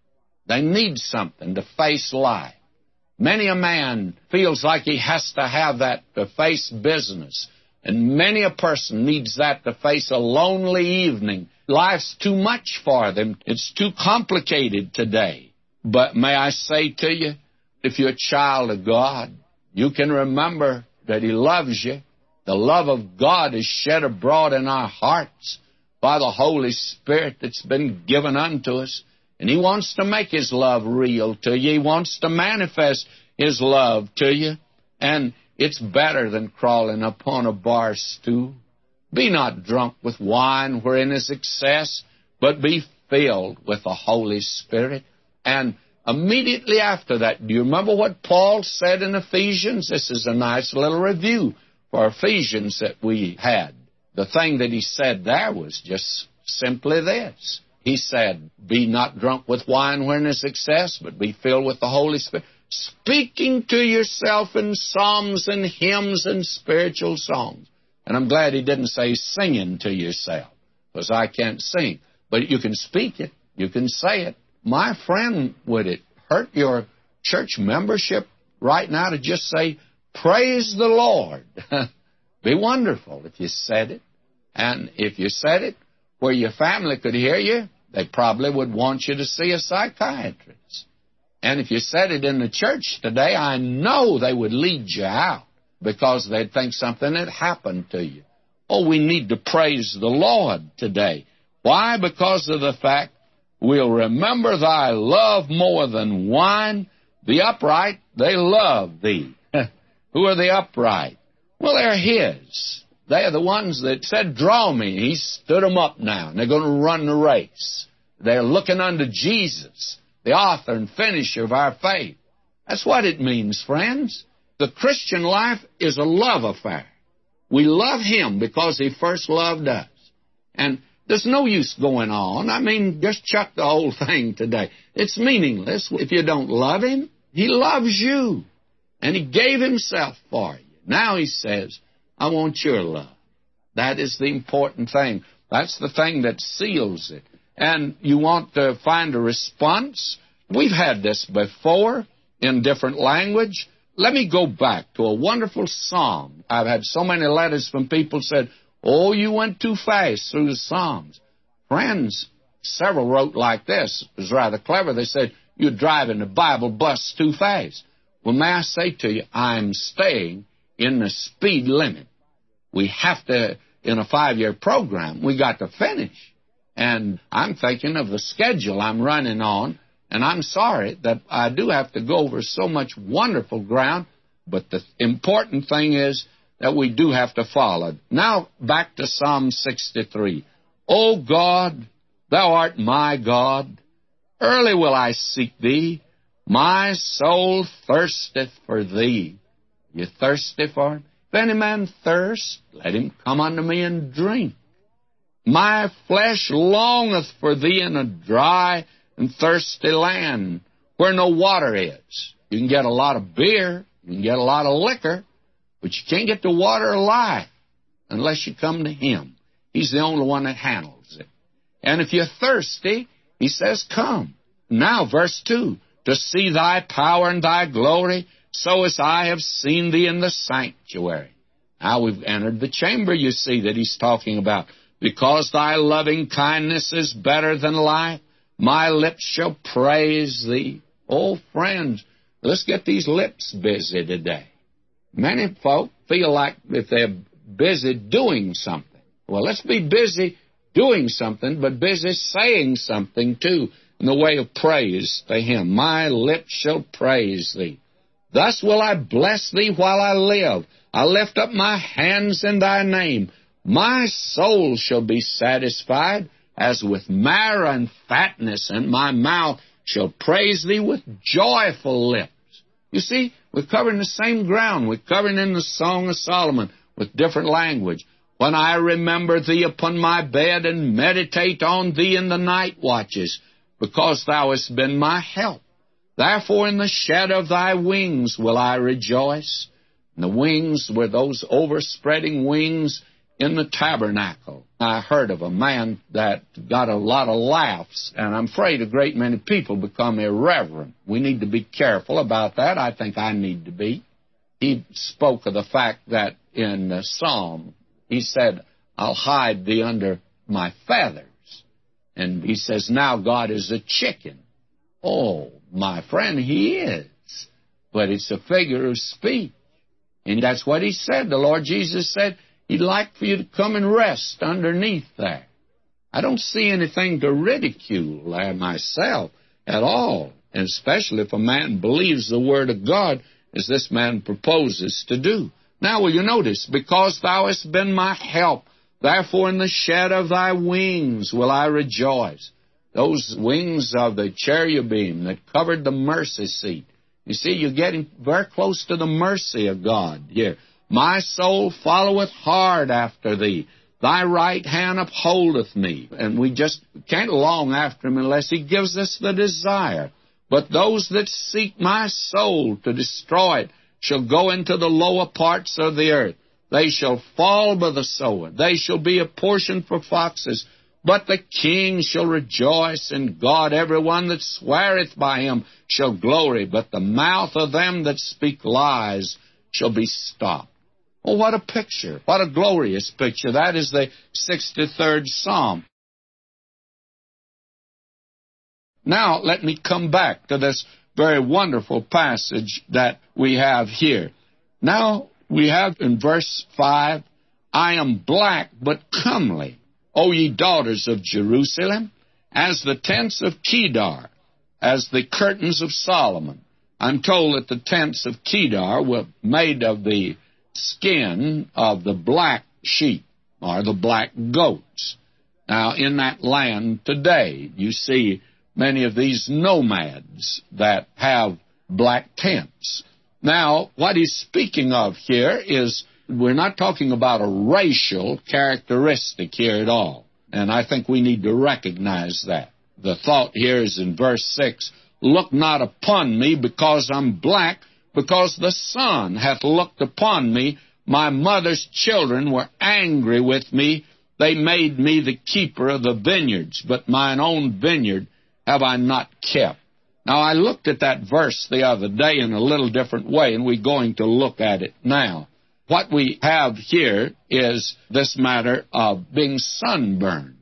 They need something to face life. Many a man feels like he has to have that to face business. And many a person needs that to face a lonely evening. Life's too much for them. It's too complicated today. But may I say to you, if you're a child of God, you can remember that He loves you. The love of God is shed abroad in our hearts by the Holy Spirit that's been given unto us. And He wants to make His love real to you. He wants to manifest His love to you. And it's better than crawling upon a bar stool. Be not drunk with wine wherein is excess, but be filled with the Holy Spirit. And immediately after that, do you remember what Paul said in Ephesians? This is a nice little review for Ephesians that we had. The thing that he said there was just simply this. He said, be not drunk with wine wherein is excess, but be filled with the Holy Spirit, speaking to yourself in psalms and hymns and spiritual songs. And I'm glad he didn't say singing to yourself, because I can't sing. But you can speak it. You can say it. My friend, would it hurt your church membership right now to just say, praise the Lord? Be wonderful if you said it. And if you said it where your family could hear you, they probably would want you to see a psychiatrist. And if you said it in the church today, I know they would lead you out because they'd think something had happened to you. Oh, we need to praise the Lord today. Why? Because of the fact we'll remember thy love more than wine. The upright, they love thee. Who are the upright? Well, they're His. They're the ones that said, draw me. He stood them up now, and they're going to run the race. They're looking unto Jesus, the author and finisher of our faith. That's what it means, friends. The Christian life is a love affair. We love Him because He first loved us. And there's no use going on. I mean, just chuck the whole thing today. It's meaningless if you don't love Him. He loves you, and He gave Himself for you. Now He says, I want your love. That is the important thing. That's the thing that seals it. And you want to find a response? We've had this before in different language. Let me go back to a wonderful psalm. I've had so many letters from people said, oh, you went too fast through the Psalms. Friends, several wrote like this. It was rather clever. They said, you're driving the Bible bus too fast. Well, may I say to you, I'm staying in the speed limit. We have to, in a 5-year program, we got to finish. And I'm thinking of the schedule I'm running on, and I'm sorry that I do have to go over so much wonderful ground, but the important thing is that we do have to follow. Now, back to Psalm 63. O God, Thou art my God. Early will I seek Thee. My soul thirsteth for Thee. You thirsty for Him? If any man thirst, let him come unto me and drink. My flesh longeth for Thee in a dry and thirsty land where no water is. You can get a lot of beer, you can get a lot of liquor, but you can't get the water of life unless you come to Him. He's the only one that handles it. And if you're thirsty, He says, come. Now, verse 2, to see Thy power and Thy glory, so as I have seen Thee in the sanctuary. Now we've entered the chamber, you see, that He's talking about. Because Thy loving kindness is better than life, my lips shall praise Thee. Oh, friends, let's get these lips busy today. Many folk feel like if they're busy doing something. Well, let's be busy doing something, but busy saying something, too, in the way of praise to Him. My lips shall praise Thee. Thus will I bless Thee while I live. I lift up my hands in Thy name. My soul shall be satisfied as with marrow and fatness, and my mouth shall praise Thee with joyful lips. You see, we're covering the same ground. We're covering in the Song of Solomon with different language. When I remember Thee upon my bed and meditate on Thee in the night watches, because Thou hast been my help. Therefore in the shadow of Thy wings will I rejoice. And the wings were those overspreading wings in the tabernacle. I heard of a man that got a lot of laughs, and I'm afraid a great many people become irreverent. We need to be careful about that. I think I need to be. He spoke of the fact that in the Psalm, he said, I'll hide thee under my feathers. And he says, now God is a chicken. Oh, my friend, he is. But it's a figure of speech. And that's what he said. The Lord Jesus said he'd like for you to come and rest underneath there. I don't see anything to ridicule there myself at all, and especially if a man believes the Word of God as this man proposes to do. Now, will you notice, because thou hast been my help, therefore in the shadow of thy wings will I rejoice. Those wings of the cherubim that covered the mercy seat. You see, you're getting very close to the mercy of God here. My soul followeth hard after thee. Thy right hand upholdeth me. And we just can't long after him unless he gives us the desire. But those that seek my soul to destroy it shall go into the lower parts of the earth. They shall fall by the sword. They shall be a portion for foxes. But the king shall rejoice in God. Everyone that sweareth by him shall glory. But the mouth of them that speak lies shall be stopped. Oh, what a picture. What a glorious picture. That is the 63rd Psalm. Now, let me come back to this very wonderful passage that we have here. Now, we have in verse 5, I am black but comely, O ye daughters of Jerusalem, as the tents of Kedar, as the curtains of Solomon. I'm told that the tents of Kedar were made of the skin of the black sheep, or the black goats. Now, in that land today, you see many of these nomads that have black tents. Now, what he's speaking of here is, we're not talking about a racial characteristic here at all. And I think we need to recognize that. The thought here is in verse 6, look not upon me because I'm black, because the sun hath looked upon me. My mother's children were angry with me. They made me the keeper of the vineyards, but mine own vineyard have I not kept. Now, I looked at that verse the other day in a little different way, and we're going to look at it now. What we have here is this matter of being sunburned.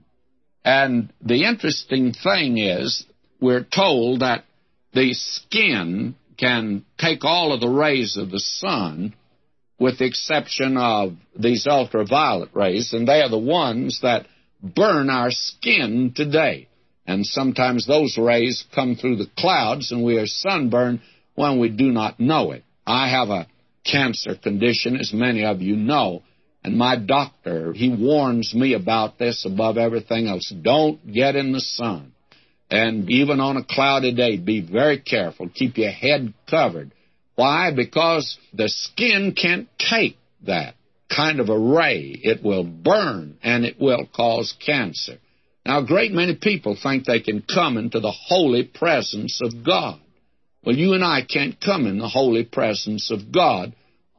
And the interesting thing is, we're told that the skin can take all of the rays of the sun, with the exception of these ultraviolet rays, and they are the ones that burn our skin today. And sometimes those rays come through the clouds, and we are sunburned when we do not know it. I have a cancer condition, as many of you know, and my doctor, he warns me about this above everything else. Don't get in the sun. And even on a cloudy day, be very careful. Keep your head covered. Why? Because the skin can't take that kind of a ray. It will burn, and it will cause cancer. Now, a great many people think they can come into the holy presence of God. Well, you and I can't come in the holy presence of God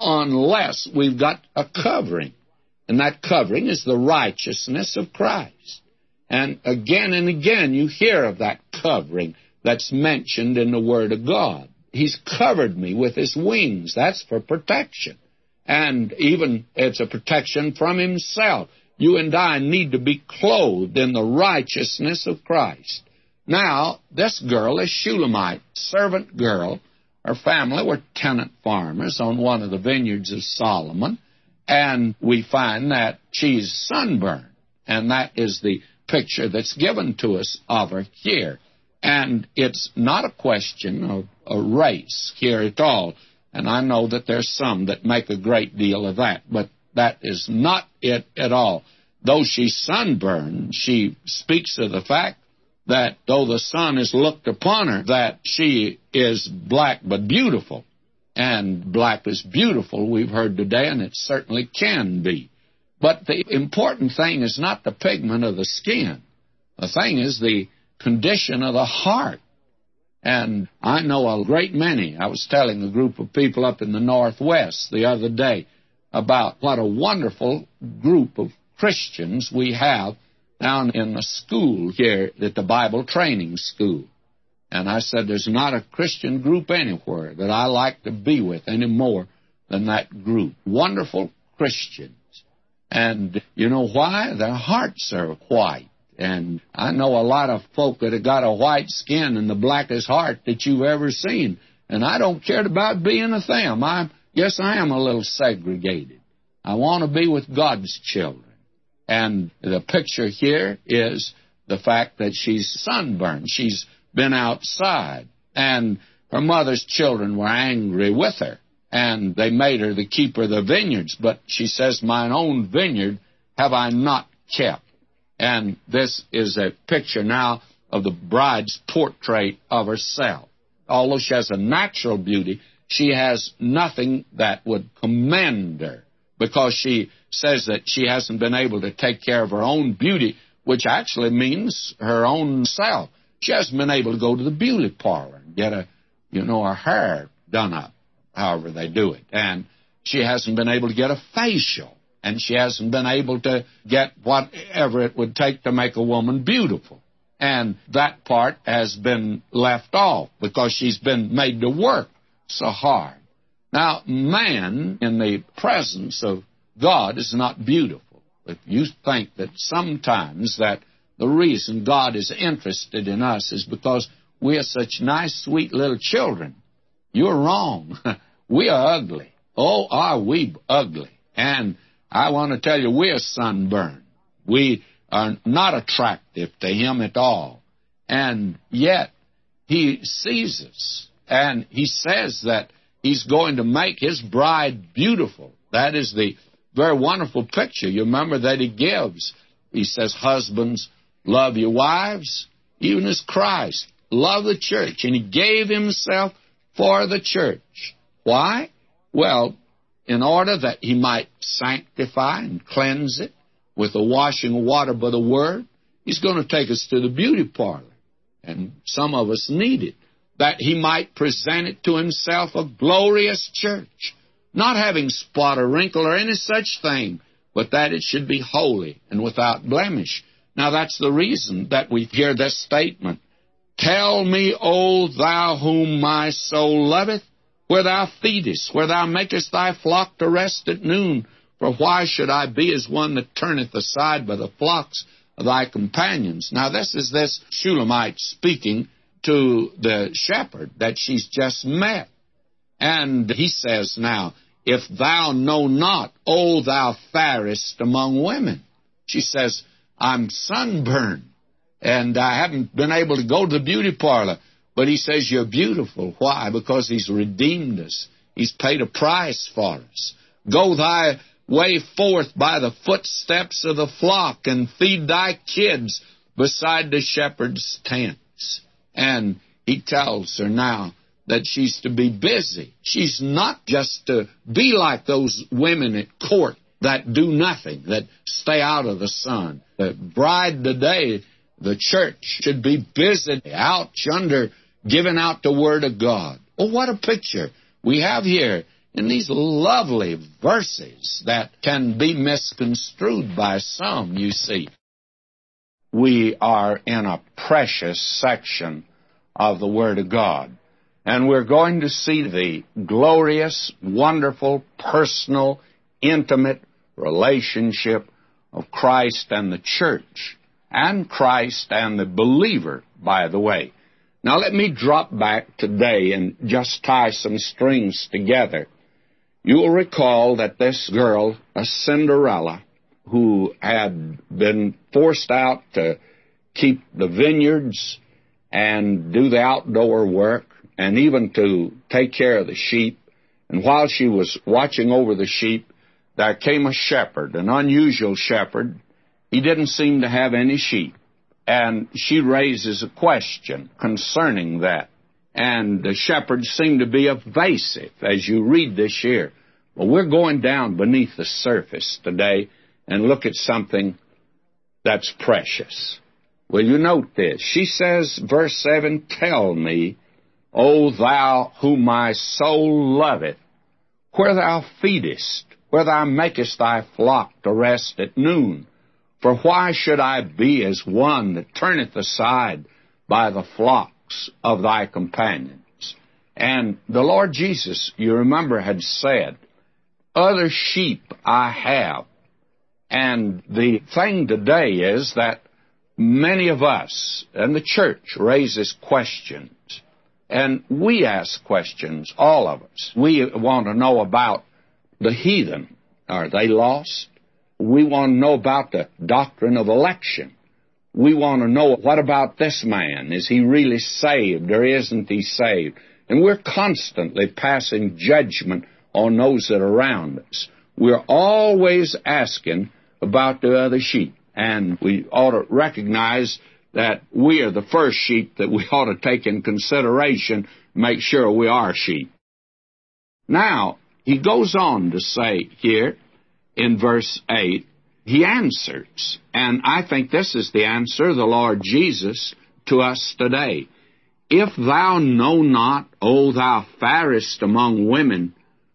unless we've got a covering. And that covering is the righteousness of Christ. And again, you hear of that covering that's mentioned in the Word of God. He's covered me with His wings. That's for protection. And even it's a protection from Himself. You and I need to be clothed in the righteousness of Christ. Now, this girl is Shulamite, servant girl. Her family were tenant farmers on one of the vineyards of Solomon. And we find that she's sunburned. And that is the picture that's given to us of her here. And it's not a question of a race here at all. And I know that there's some that make a great deal of that, but that is not it at all. Though she's sunburned, she speaks of the fact that though the sun has looked upon her, that she is black but beautiful. And black is beautiful, we've heard today, and it certainly can be. But the important thing is not the pigment of the skin. The thing is the condition of the heart. And I know a great many. I was telling a group of people up in the Northwest the other day about what a wonderful group of Christians we have down in the school here at the Bible Training School. And I said, there's not a Christian group anywhere that I like to be with any more than that group. Wonderful Christians. And you know why? Their hearts are white. And I know a lot of folk that have got a white skin and the blackest heart that you've ever seen. And I don't care about being with them. Yes, I am a little segregated. I want to be with God's children. And the picture here is the fact that she's sunburned. She's been outside. And her mother's children were angry with her. And they made her the keeper of the vineyards. But she says, mine own vineyard have I not kept. And this is a picture now of the bride's portrait of herself. Although she has a natural beauty, she has nothing that would commend her, because she says that she hasn't been able to take care of her own beauty, which actually means her own self. She hasn't been able to go to the beauty parlor and get her hair done up, however they do it. And she hasn't been able to get a facial. And she hasn't been able to get whatever it would take to make a woman beautiful. And that part has been left off because she's been made to work so hard. Now, man in the presence of God is not beautiful. If you think that sometimes that the reason God is interested in us is because we are such nice, sweet little children, you're wrong. We are ugly. Oh, are we ugly? And I want to tell you, we're sunburned. We are not attractive to Him at all. And yet, He sees us. And He says that He's going to make His bride beautiful. That is the very wonderful picture. You remember that He gives. He says, husbands, love your wives, even as Christ loved the church. And He gave Himself for the church. Why? Well, in order that He might sanctify and cleanse it with the washing of water by the Word. He's going to take us to the beauty parlor, and some of us need it, that He might present it to Himself a glorious church, not having spot or wrinkle or any such thing, but that it should be holy and without blemish. Now, that's the reason that we hear this statement, tell me, O thou whom my soul loveth, where thou feedest, where thou makest thy flock to rest at noon. For why should I be as one that turneth aside by the flocks of thy companions? Now, this is this Shulamite speaking to the shepherd that she's just met. And he says now, if thou know not, O thou fairest among women. She says, I'm sunburned, and I haven't been able to go to the beauty parlor. But he says, you're beautiful. Why? Because He's redeemed us. He's paid a price for us. Go thy way forth by the footsteps of the flock, and feed thy kids beside the shepherd's tents. And he tells her now that she's to be busy. She's not just to be like those women at court that do nothing, that stay out of the sun. The bride today, the church, should be busy out yonder giving out the Word of God. Oh, what a picture we have here in these lovely verses that can be misconstrued by some, you see. We are in a precious section of the Word of God, and we're going to see the glorious, wonderful, personal, intimate relationship of Christ and the church, and Christ and the believer, by the way. Now let me drop back today and just tie some strings together. You will recall that this girl, a Cinderella, who had been forced out to keep the vineyards and do the outdoor work and even to take care of the sheep. And while she was watching over the sheep, there came a shepherd, an unusual shepherd. He didn't seem to have any sheep. And she raises a question concerning that. And the shepherds seem to be evasive as you read this here. Well, we're going down beneath the surface today and look at something that's precious. Will you note this? She says, verse 7, tell me, O thou whom my soul loveth, where thou feedest, where thou makest thy flock to rest at noon. For why should I be as one that turneth aside by the flocks of thy companions? And the Lord Jesus, you remember, had said, other sheep I have. And the thing today is that many of us and the church raises questions. And we ask questions, all of us. We want to know about the heathen. Are they lost? We want to know about the doctrine of election. We want to know, what about this man? Is he really saved or isn't he saved? And we're constantly passing judgment on those that are around us. We're always asking about the other sheep. And we ought to recognize that we are the first sheep that we ought to take in consideration, make sure we are sheep. Now, he goes on to say here in verse 8, he answers, and I think this is the answer of the Lord Jesus to us today. If thou know not, O thou fairest among women,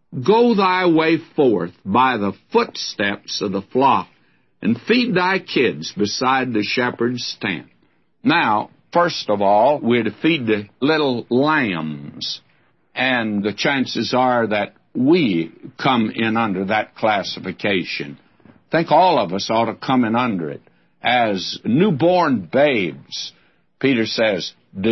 go thy way forth by the footsteps of the flock, and feed thy kids beside the shepherd's tent. Now, first of all, we're to feed the little lambs, and the chances are that we come in under that classification. I think all of us ought to come in under it. As newborn babes, Peter says,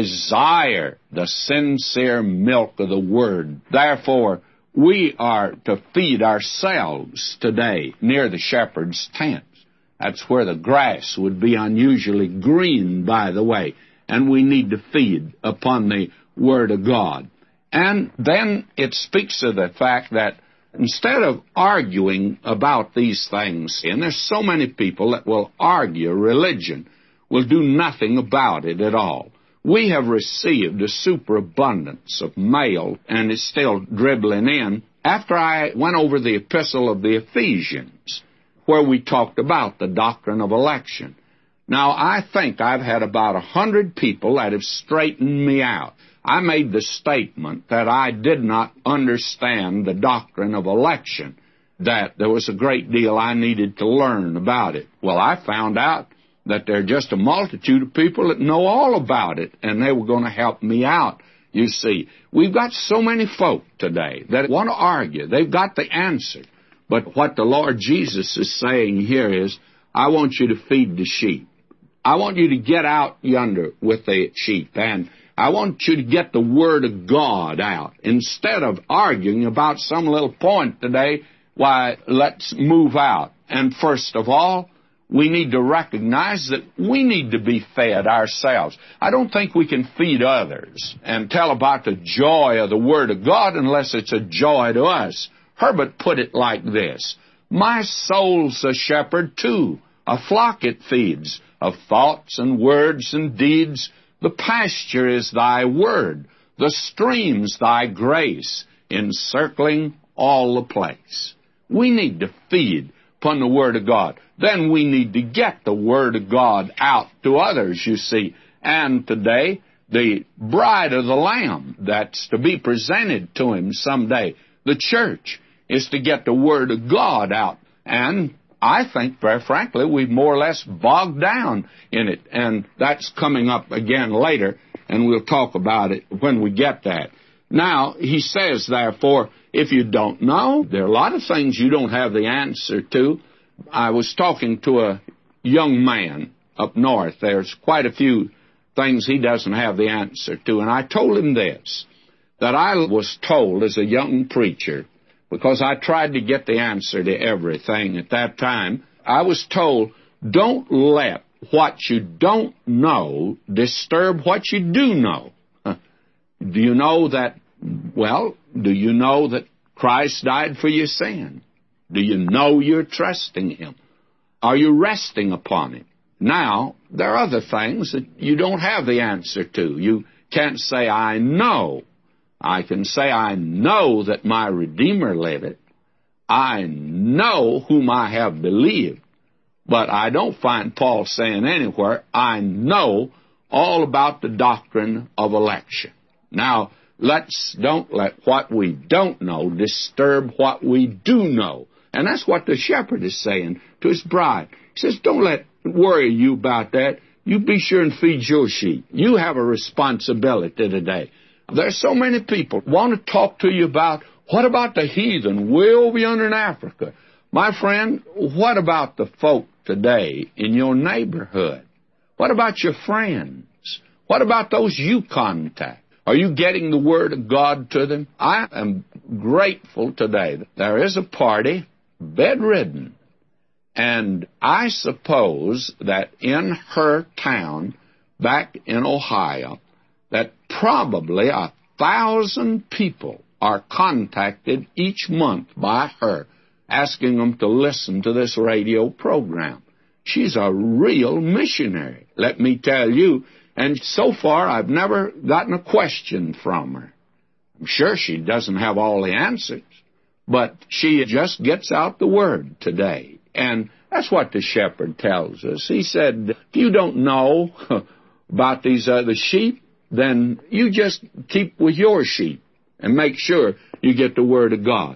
desire the sincere milk of the Word. Therefore, we are to feed ourselves today near the shepherd's tent. That's where the grass would be unusually green, by the way, and we need to feed upon the Word of God. And then it speaks of the fact that instead of arguing about these things, and there's so many people that will argue religion, will do nothing about it at all. We have received a superabundance of mail, and it's still dribbling in, after I went over the epistle of the Ephesians, where we talked about the doctrine of election. Now, I think I've had about 100 people that have straightened me out. I made the statement that I did not understand the doctrine of election, that there was a great deal I needed to learn about it. Well, I found out that there are just a multitude of people that know all about it, and they were going to help me out. You see, we've got so many folk today that want to argue. They've got the answer. But what the Lord Jesus is saying here is, I want you to feed the sheep. I want you to get out yonder with the sheep, and I want you to get the Word of God out. Instead of arguing about some little point today, why, let's move out. And first of all, we need to recognize that we need to be fed ourselves. I don't think we can feed others and tell about the joy of the Word of God unless it's a joy to us. Herbert put it like this: my soul's a shepherd too, a flock it feeds, of thoughts and words and deeds. The pasture is thy word, the streams thy grace, encircling all the place. We need to feed upon the Word of God. Then we need to get the Word of God out to others, you see. And today, the bride of the Lamb that's to be presented to Him someday, the church, is to get the Word of God out. And I think, very frankly, we've more or less bogged down in it. And that's coming up again later, and we'll talk about it when we get that. Now, he says, therefore, if you don't know, there are a lot of things you don't have the answer to. I was talking to a young man up north. There's quite a few things he doesn't have the answer to. And I told him this, that I was told as a young preacher, because I tried to get the answer to everything at that time, I was told, don't let what you don't know disturb what you do know. Do you know that, do you know that Christ died for your sin? Do you know you're trusting Him? Are you resting upon Him? Now, there are other things that you don't have the answer to. You can't say, I know. I can say, I know that my Redeemer liveth. I know whom I have believed. But I don't find Paul saying anywhere, I know all about the doctrine of election. Now, don't let what we don't know disturb what we do know. And that's what the shepherd is saying to his bride. He says, don't let it worry you about that. You be sure and feed your sheep. You have a responsibility today. There's so many people want to talk to you about, what about the heathen way over yonder in Africa? My friend, what about the folk today in your neighborhood? What about your friends? What about those you contact? Are you getting the Word of God to them? I am grateful today that there is a party bedridden. And I suppose that in her town, back in Ohio, that probably 1,000 people are contacted each month by her, asking them to listen to this radio program. She's a real missionary, let me tell you. And so far, I've never gotten a question from her. I'm sure she doesn't have all the answers, but she just gets out the Word today. And that's what the shepherd tells us. He said, if you don't know about these other sheep, then you just keep with your sheep and make sure you get the Word of God.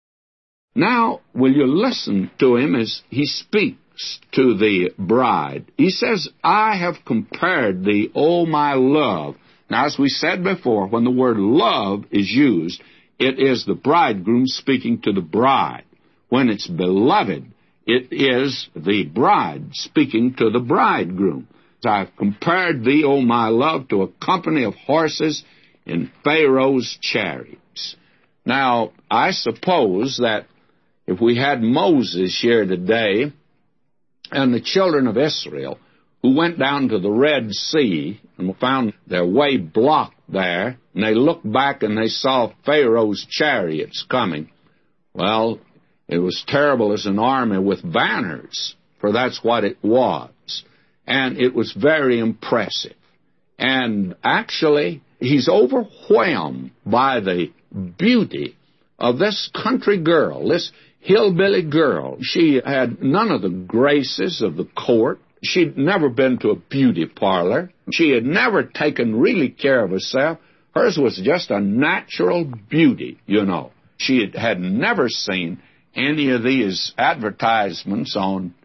Now, will you listen to him as he speaks to the bride? He says, I have compared thee, O my love. Now, as we said before, when the word love is used, it is the bridegroom speaking to the bride. When it's beloved, it is the bride speaking to the bridegroom. I've compared thee, O my love, to a company of horses in Pharaoh's chariots. Now, I suppose that if we had Moses here today and the children of Israel who went down to the Red Sea and found their way blocked there, and they looked back and they saw Pharaoh's chariots coming, well, it was terrible as an army with banners, for that's what it was. And it was very impressive. And actually, he's overwhelmed by the beauty of this country girl, this hillbilly girl. She had none of the graces of the court. She'd never been to a beauty parlor. She had never taken really care of herself. Hers was just a natural beauty, you know. She had never seen any of these advertisements on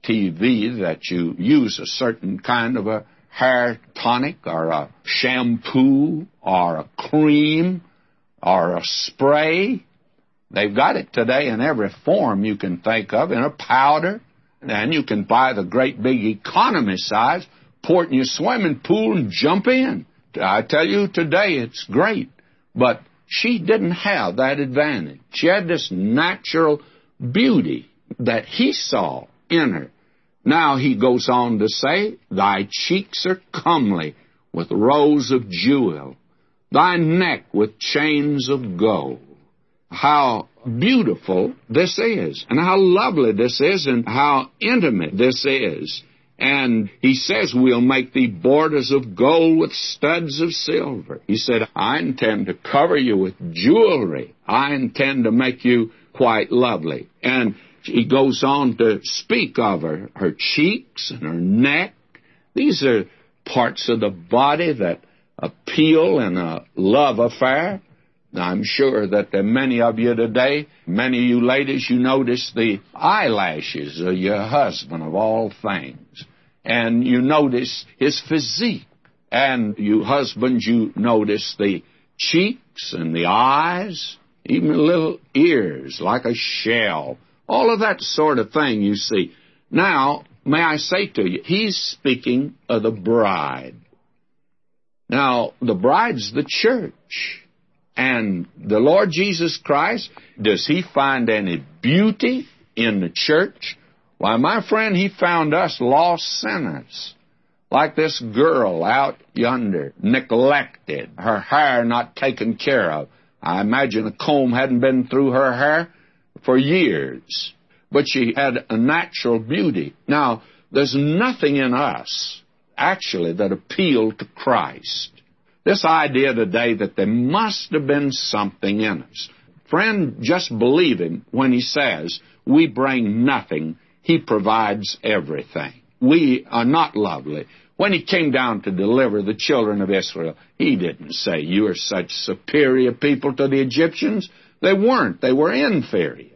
TV that you use a certain kind of a hair tonic or a shampoo or a cream or a spray. They've got it today in every form you can think of, in a powder. And you can buy the great big economy size, pour it in your swimming pool and jump in. I tell you, today it's great. But she didn't have that advantage. She had this natural beauty that he saw in her. Now he goes on to say, thy cheeks are comely with rows of jewel, thy neck with chains of gold. How beautiful this is, and how lovely this is, and how intimate this is. And he says, we'll make thee borders of gold with studs of silver. He said, I intend to cover you with jewelry. I intend to make you quite lovely. And he goes on to speak of her cheeks and her neck. These are parts of the body that appeal in a love affair. Now, I'm sure that there are many of you today, many of you ladies, you notice the eyelashes of your husband of all things. And you notice his physique. And you husbands, you notice the cheeks and the eyes, even the little ears like a shell. All of that sort of thing, you see. Now, may I say to you, he's speaking of the bride. Now, the bride's the church. And the Lord Jesus Christ, does he find any beauty in the church? Why, my friend, he found us lost sinners. Like this girl out yonder, neglected, her hair not taken care of. I imagine a comb hadn't been through her hair for years. But she had a natural beauty. Now, there's nothing in us, actually, that appealed to Christ. This idea today that there must have been something in us. Friend, just believe him when he says, we bring nothing, he provides everything. We are not lovely. When he came down to deliver the children of Israel, he didn't say, you are such superior people to the Egyptians. They weren't. They were inferior.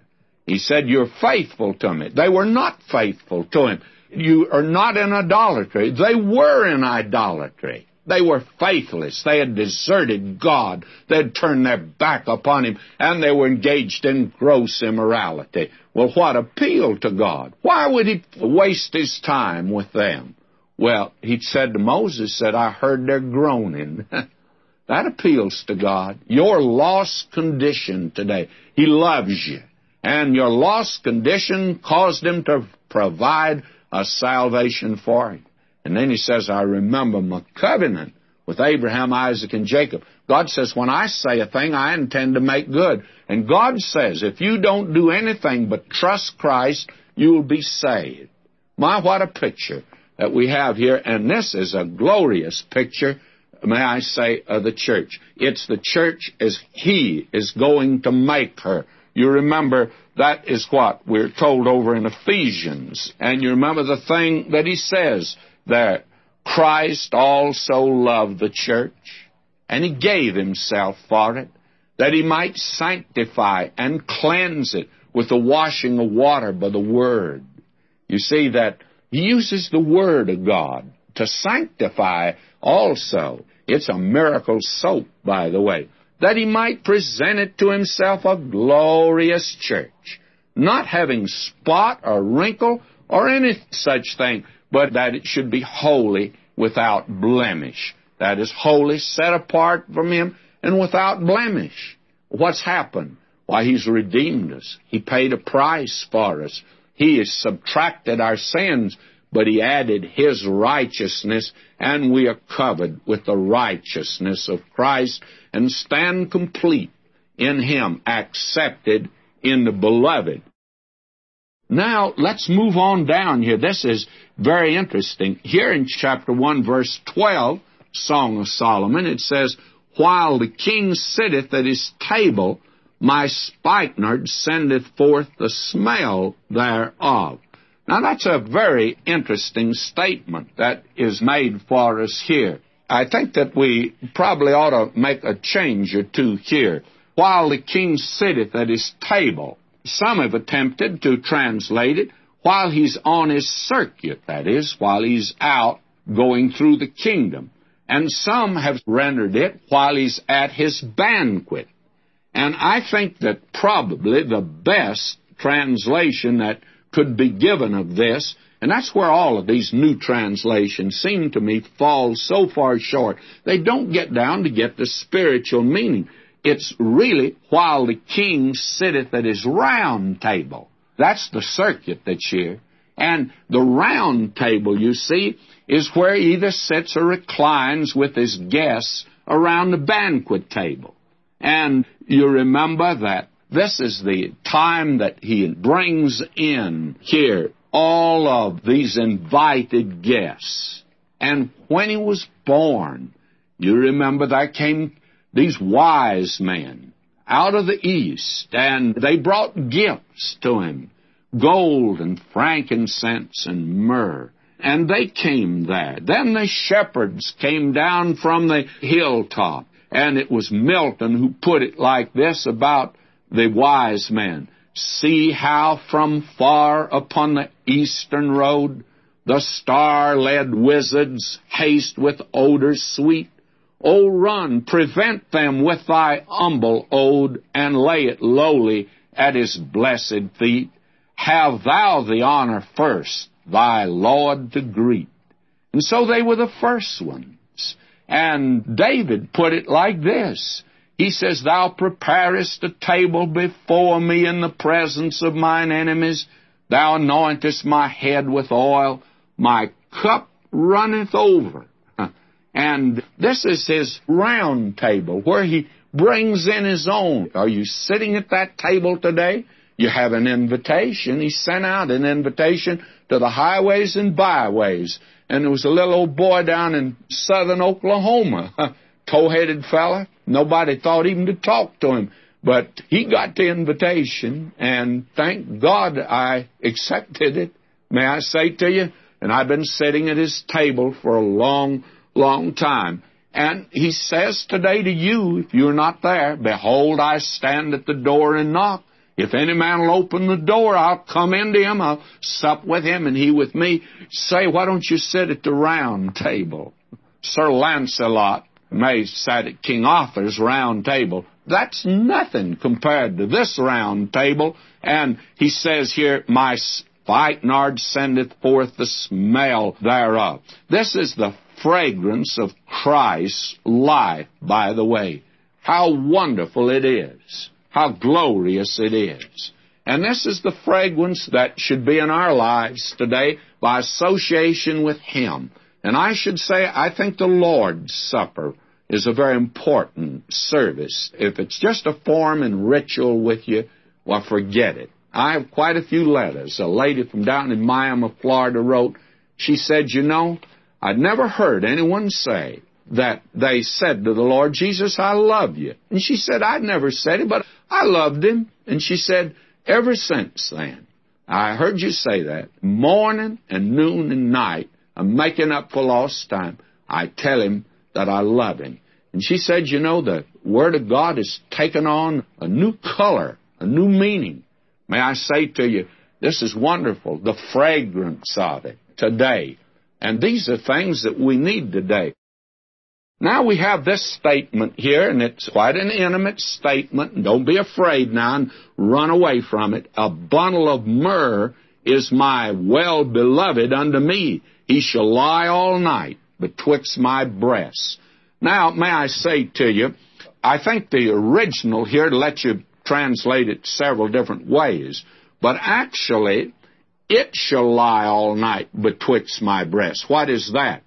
He said, you're faithful to me. They were not faithful to him. You are not in idolatry. They were in idolatry. They were faithless. They had deserted God. They had turned their back upon him, and they were engaged in gross immorality. Well, what appealed to God? Why would he waste his time with them? Well, he said to Moses, I heard their groaning. That appeals to God. Your lost condition today. He loves you. And your lost condition caused him to provide a salvation for you. And then he says, I remember my covenant with Abraham, Isaac, and Jacob. God says, when I say a thing, I intend to make good. And God says, if you don't do anything but trust Christ, you will be saved. My, what a picture that we have here. And this is a glorious picture, may I say, of the church. It's the church as he is going to make her. You remember, that is what we're told over in Ephesians. And you remember the thing that he says there. Christ also loved the church, and he gave himself for it, that he might sanctify and cleanse it with the washing of water by the Word. You see that he uses the Word of God to sanctify also. It's a miracle soap, by the way. That he might present it to himself a glorious church, not having spot or wrinkle or any such thing, but that it should be holy, without blemish. That is, holy, set apart from him, and without blemish. What's happened? Why, he's redeemed us. He paid a price for us. He has subtracted our sins, but he added his righteousness, and we are covered with the righteousness of Christ and stand complete in him, accepted in the beloved. Now, let's move on down here. This is very interesting. Here in chapter 1, verse 12, Song of Solomon, it says, while the king sitteth at his table, my spikenard sendeth forth the smell thereof. Now, that's a very interesting statement that is made for us here. I think that we probably ought to make a change or two here. While the king sitteth at his table. Some have attempted to translate it, while he's on his circuit, that is, while he's out going through the kingdom. And some have rendered it, while he's at his banquet. And I think that probably the best translation that could be given of this, and that's where all of these new translations seem to me fall so far short. They don't get down to get the spiritual meaning. It's really, while the king sitteth at his round table. That's the circuit that's here. And the round table, you see, is where he either sits or reclines with his guests around the banquet table. And you remember that this is the time that he brings in here all of these invited guests. And when he was born, you remember there came these wise men out of the east, and they brought gifts to him, gold and frankincense and myrrh. And they came there. Then the shepherds came down from the hilltop, and it was Milton who put it like this about the wise men. See how from far upon the eastern road the star-led wizards haste with odors sweet. O run, prevent them with thy humble ode, and lay it lowly at his blessed feet. Have thou the honor first, thy Lord to greet. And so they were the first ones. And David put it like this. He says, thou preparest a table before me in the presence of mine enemies. Thou anointest my head with oil. My cup runneth over. And this is his round table where he brings in his own. Are you sitting at that table today? You have an invitation. He sent out an invitation to the highways and byways. And there was a little old boy down in southern Oklahoma, tow-headed fella. Nobody thought even to talk to him. But he got the invitation, and thank God I accepted it, may I say to you. And I've been sitting at his table for a long time. And he says today to you, if you're not there, behold, I stand at the door and knock. If any man will open the door, I'll come into him, I'll sup with him, and he with me. Say, why don't you sit at the round table? Sir Lancelot may sat at King Arthur's round table. That's nothing compared to this round table. And he says here, my spikenard sendeth forth the smell thereof. This is the fragrance of Christ's life, by the way. How wonderful it is. How glorious it is. And this is the fragrance that should be in our lives today by association with Him. And I should say, I think the Lord's Supper is a very important service. If it's just a form and ritual with you, well, forget it. I have quite a few letters. A lady from down in Miami, Florida wrote, she said, you know, I'd never heard anyone say that they said to the Lord Jesus, I love you. And she said, I'd never said it, but I loved Him. And she said, ever since then, I heard you say that, morning and noon and night, I'm making up for lost time. I tell Him that I love Him. And she said, you know, the Word of God has taken on a new color, a new meaning. May I say to you, this is wonderful, the fragrance of it today. And these are things that we need today. Now we have this statement here, and it's quite an intimate statement. And don't be afraid now and run away from it. A bundle of myrrh is my well-beloved unto me. He shall lie all night betwixt my breasts. Now, may I say to you, I think the original here lets you translate it several different ways. But actually, it shall lie all night betwixt my breasts. What is that?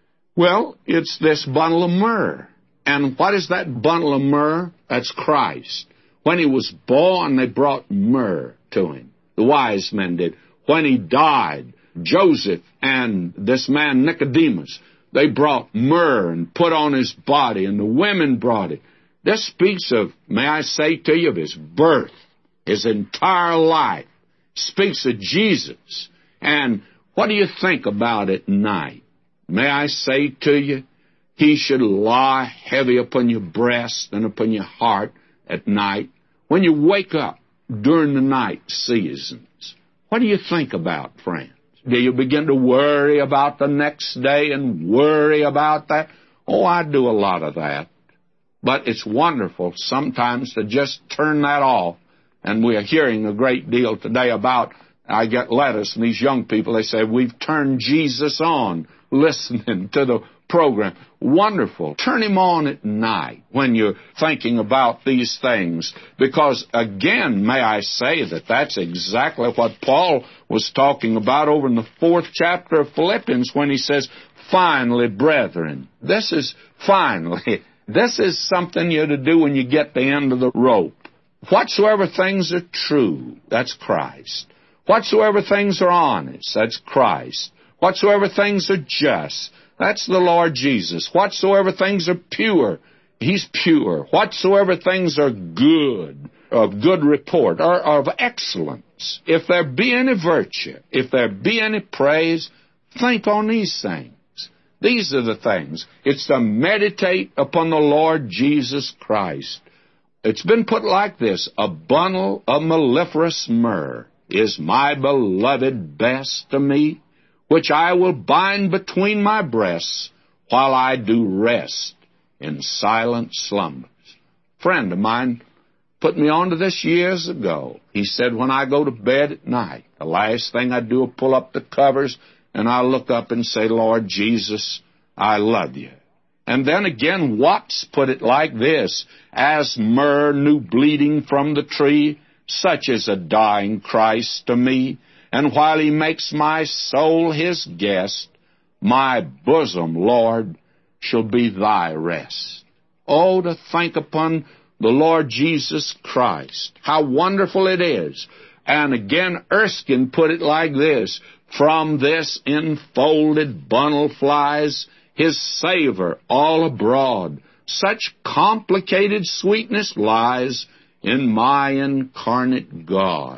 Well, it's this bundle of myrrh. And what is that bundle of myrrh? That's Christ. When He was born, they brought myrrh to Him. The wise men did. When He died, Joseph and this man Nicodemus, they brought myrrh and put on His body, and the women brought it. This speaks of, may I say to you, of His birth, His entire life. Speaks of Jesus. And what do you think about it at night? May I say to you, He should lie heavy upon your breast and upon your heart at night. When you wake up during the night seasons, what do you think about, friends? Do you begin to worry about the next day and worry about that? Oh, I do a lot of that. But it's wonderful sometimes to just turn that off. And we are hearing a great deal today about, I get letters from these young people, they say, we've turned Jesus on listening to the program. Wonderful. Turn Him on at night when you're thinking about these things. Because, again, may I say that that's exactly what Paul was talking about over in the 4th chapter of Philippians when he says, finally, brethren. This is finally. This is something you're to do when you get the end of the rope. Whatsoever things are true, that's Christ. Whatsoever things are honest, that's Christ. Whatsoever things are just, that's the Lord Jesus. Whatsoever things are pure, He's pure. Whatsoever things are good, of good report, or of excellence, if there be any virtue, if there be any praise, think on these things. These are the things. It's to meditate upon the Lord Jesus Christ. It's been put like this, a bundle of mellifluous myrrh is my beloved best to me, which I will bind between my breasts while I do rest in silent slumbers. A friend of mine put me onto this years ago. He said, when I go to bed at night, the last thing I do is pull up the covers and I look up and say, Lord Jesus, I love you. And then again, Watts put it like this, as myrrh new bleeding from the tree, such is a dying Christ to me. And while He makes my soul His guest, my bosom, Lord, shall be Thy rest. Oh, to think upon the Lord Jesus Christ. How wonderful it is. And again, Erskine put it like this, from this enfolded bundle flies His savor all abroad. Such complicated sweetness lies in my incarnate God.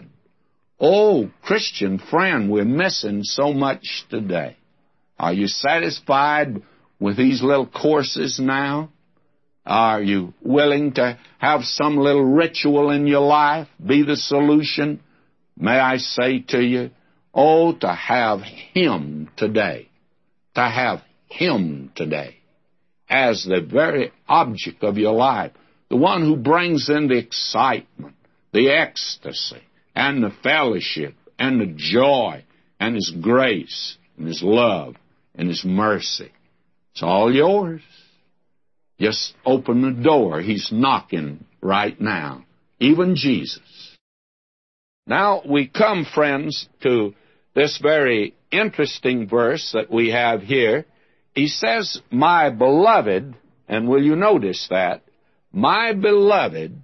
Oh, Christian friend, we're missing so much today. Are you satisfied with these little courses now? Are you willing to have some little ritual in your life be the solution? May I say to you, oh, to have Him today, to have Him today as the very object of your life, the one who brings in the excitement, the ecstasy, and the fellowship, and the joy, and His grace, and His love, and His mercy. It's all yours. Just open the door. He's knocking right now, even Jesus. Now we come, friends, to this very interesting verse that we have here. He says, my beloved, and will you notice that? My beloved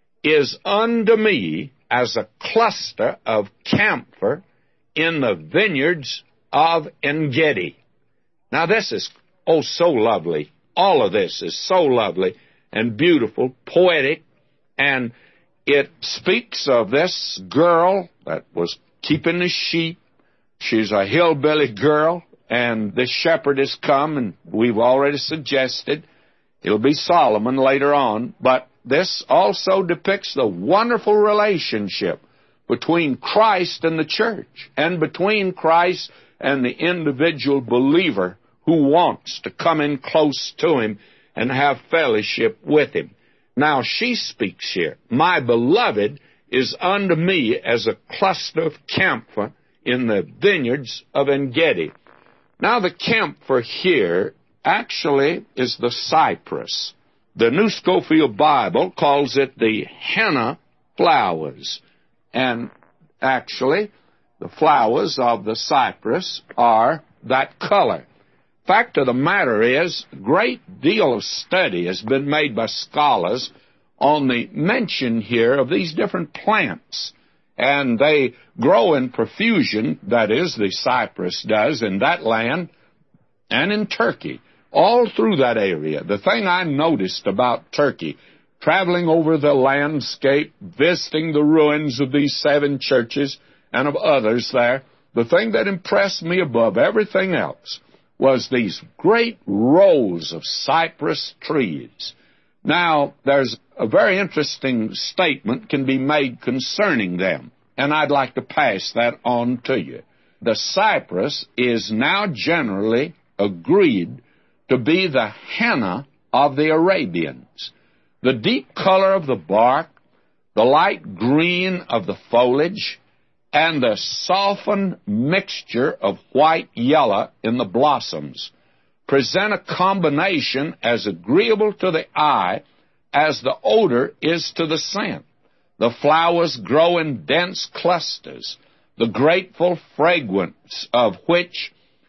is unto me as a cluster of camphor in the vineyards of En-gedi. Now this is, oh, so lovely. All of this is so lovely and beautiful, poetic, and it speaks of this girl that was keeping the sheep. She's a hillbilly girl, and this shepherd has come, and we've already suggested it'll be Solomon later on, but this also depicts the wonderful relationship between Christ and the church, and between Christ and the individual believer who wants to come in close to Him and have fellowship with Him. Now she speaks here, my beloved is unto me as a cluster of camphor in the vineyards of En-gedi. Now the camphor here actually is the cypress. The New Scofield Bible calls it the henna flowers. And actually, the flowers of the cypress are that color. Fact of the matter is, a great deal of study has been made by scholars on the mention here of these different plants. And they grow in profusion, that is, the cypress does, in that land and in Turkey, all through that area. The thing I noticed about Turkey, traveling over the landscape, visiting the ruins of these 7 churches and of others there, the thing that impressed me above everything else was these great rows of cypress trees. Now, there's a very interesting statement can be made concerning them, and I'd like to pass that on to you. The cypress is now generally agreed to be the henna of the Arabians. The deep color of the bark, the light green of the foliage, and the softened mixture of white-yellow in the blossoms present a combination as agreeable to the eye as the odor is to the scent. The flowers grow in dense clusters, the grateful fragrance of which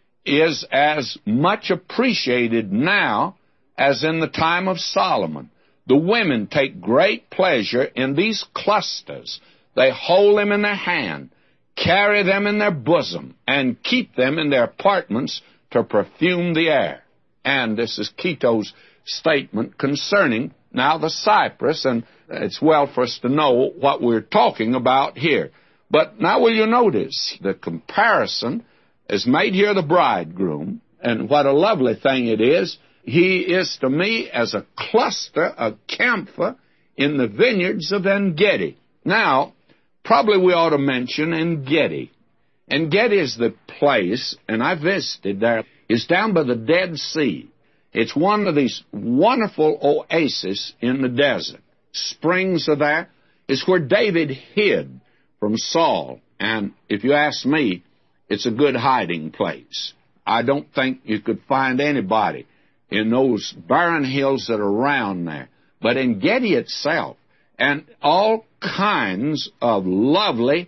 is as much appreciated now as in the time of Solomon. The women take great pleasure in these clusters. They hold them in their hand, carry them in their bosom, and keep them in their apartments to perfume the air. And this is Keto's statement concerning now the cypress, and it's well for us to know what we're talking about here. But now will you notice the comparison is made here the bridegroom, and what a lovely thing it is. He is to me as a cluster of camphor in the vineyards of En-gedi. Now, probably we ought to mention En-gedi. En-gedi is the place, and I visited there, is down by the Dead Sea. It's one of these wonderful oases in the desert. Springs are there. It's where David hid from Saul. And if you ask me, it's a good hiding place. I don't think you could find anybody in those barren hills that are around there. But En-gedi itself, and all kinds of lovely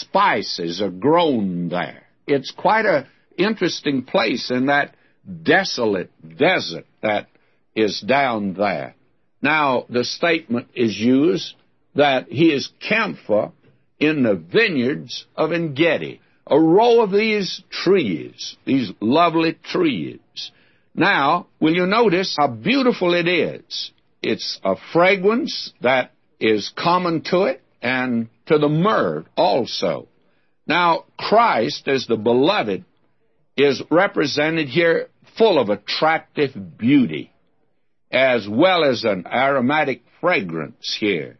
spices are grown there. It's quite an interesting place in that desolate desert that is down there. Now, the statement is used that he is camphor in the vineyards of En-gedi. A row of these trees, these lovely trees. Now, will you notice how beautiful it is? It's a fragrance that is common to it and to the myrrh also. Now, Christ, as the beloved, is represented here full of attractive beauty. as well as an aromatic fragrance here.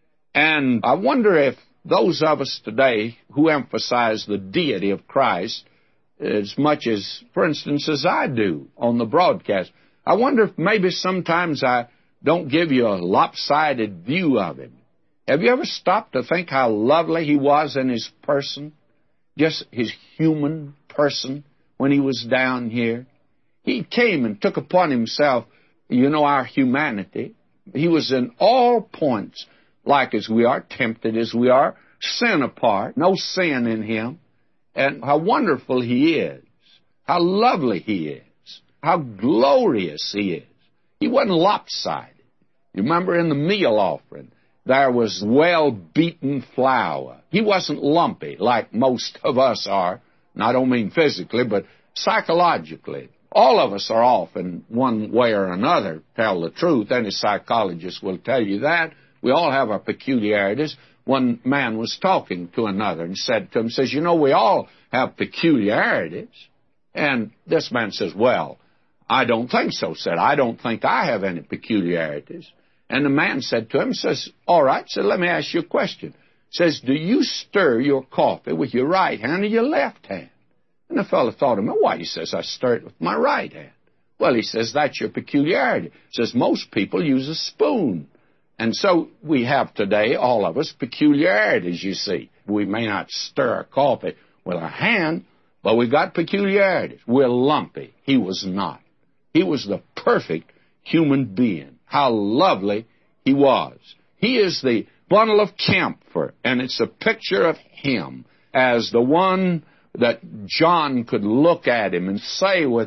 And I wonder if those of us today who emphasize the deity of Christ as much as, for instance, as I do on the broadcast, I wonder if maybe sometimes I don't give you a lopsided view of him. Have you ever stopped to think how lovely he was in his person? Just his human person when he was down here. He came and took upon himself, our humanity. He was in all points like as we are, tempted as we are, sin apart, no sin in him. And how wonderful he is, how lovely he is, how glorious he is. He wasn't lopsided. You remember in the meal offering, there was well-beaten flour. He wasn't lumpy like most of us are. And I don't mean physically, but psychologically. All of us are off in one way or another, tell the truth. Any psychologist will tell you that. We all have our peculiarities. One man was talking to another and said to him, says, we all have peculiarities. And this man says, well, I don't think so, said, I don't think I have any peculiarities. And the man said to him, says, all right, said, let me ask you a question. Says, do you stir your coffee with your right hand or your left hand? And the fellow thought of him, why? He says, I stir it with my right hand. Well, he says, that's your peculiarity. He says, most people use a spoon. And so we have today, all of us, peculiarities, you see. We may not stir our coffee with our hand, but we've got peculiarities. We're lumpy. He was not. He was the perfect human being. How lovely he was. He is the bundle of camphor, and it's a picture of him as the one that John could look at him and say with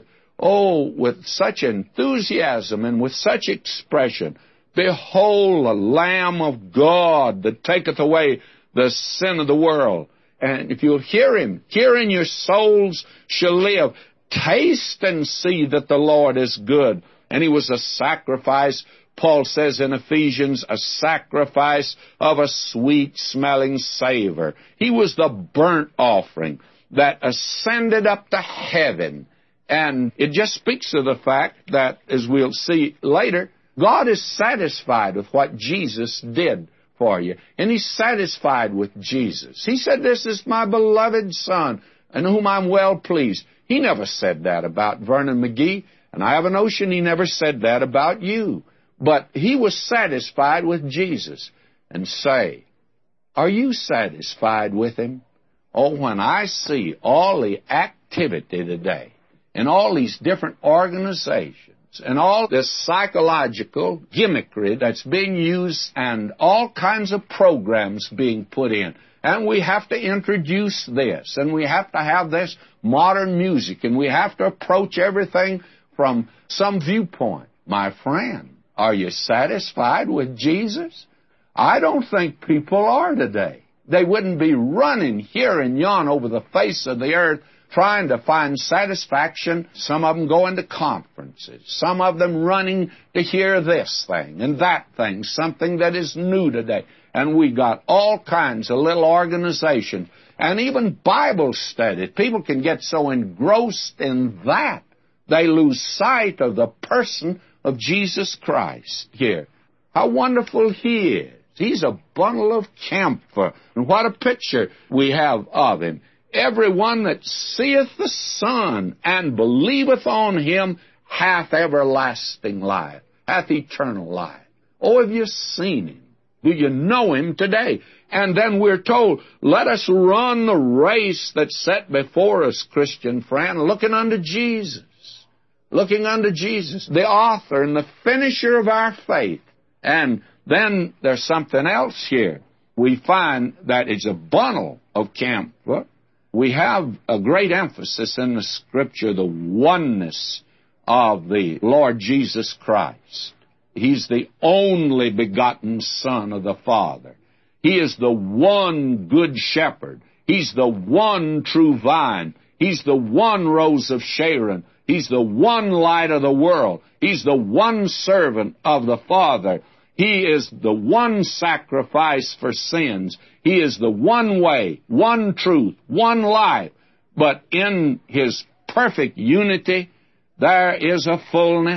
such enthusiasm and with such expression, behold, the Lamb of God that taketh away the sin of the world. And if you'll hear him, hearing your souls shall live. Taste and see that the Lord is good. And he was a sacrifice, Paul says in Ephesians, a sacrifice of a sweet-smelling savor. He was the burnt offering that ascended up to heaven. And it just speaks of the fact that, as we'll see later, God is satisfied with what Jesus did for you. And he's satisfied with Jesus. He said, this is my beloved Son, in whom I'm well pleased. He never said that about Vernon McGee, and I have a notion he never said that about you. But he was satisfied with Jesus. And say, are you satisfied with him? Oh, when I see all the activity today, and all these different organizations, and all this psychological gimmickry that's being used, and all kinds of programs being put in, and we have to introduce this, and we have to have this modern music, and we have to approach everything from some viewpoint. My friend, are you satisfied with Jesus? I don't think people are today. They wouldn't be running here and yon over the face of the earth trying to find satisfaction. Some of them going to conferences. Some of them running to hear this thing and that thing, something that is new today. And we got all kinds of little organizations and even Bible study. People can get so engrossed in that they lose sight of the person of Jesus Christ here. How wonderful he is. He's a bundle of camphor. And what a picture we have of him. Everyone that seeth the Son and believeth on him hath everlasting life, hath eternal life. Oh, have you seen him? Do you know him today? And then we're told, let us run the race that's set before us, Christian friend, looking unto Jesus. Looking unto Jesus, the author and the finisher of our faith. And then there's something else here. We find that it's a bundle of camphor. We have a great emphasis in the Scripture, the oneness of the Lord Jesus Christ. He's the only begotten Son of the Father. He is the one good shepherd. He's the one true vine. He's the one rose of Sharon. He's the one light of the world. He's the one servant of the Father. He is the one sacrifice for sins. He is the one way, one truth, one life. But in his perfect unity, there is a fullness,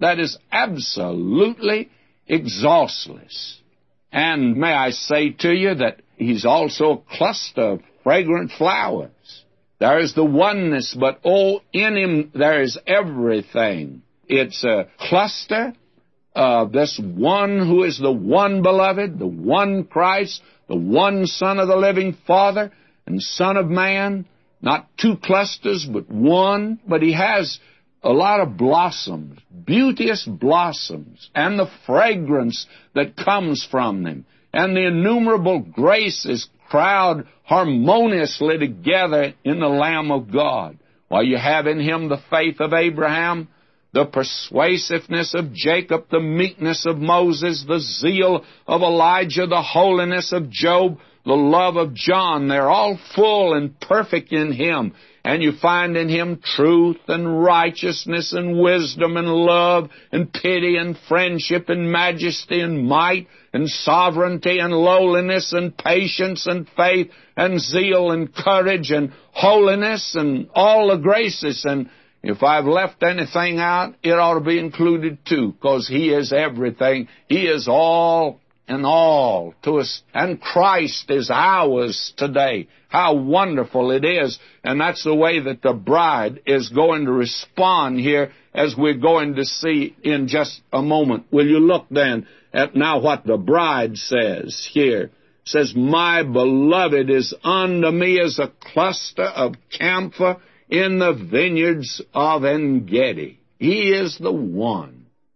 that is absolutely exhaustless. And may I say to you that He's also a cluster of fragrant flowers. There is the oneness, but in Him there is everything. It's a cluster of this one who is the one beloved, the one Christ, the one Son of the living Father and Son of Man. Not two clusters, but one. But He has a lot of blossoms, beauteous blossoms, and the fragrance that comes from them, and the innumerable graces crowd harmoniously together in the Lamb of God. While you have in Him the faith of Abraham, the persuasiveness of Jacob, the meekness of Moses, the zeal of Elijah, the holiness of Job, the love of John. They're all full and perfect in Him. And you find in Him truth and righteousness and wisdom and love and pity and friendship and majesty and might and sovereignty and lowliness and patience and faith and zeal and courage and holiness and all the graces. And if I've left anything out, it ought to be included too, because He is everything. He is all in all to us. And Christ is ours today. How wonderful it is. And that's the way that the bride is going to respond here, as we're going to see in just a moment. Will you look then at now what the bride says here? It says, my beloved is unto me as a cluster of camphor in the vineyards of En-gedi. He is the one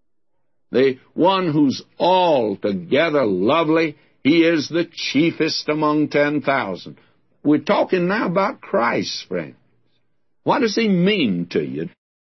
who's altogether lovely. He is the chiefest among 10,000. We're talking now about Christ, friends. What does He mean to you?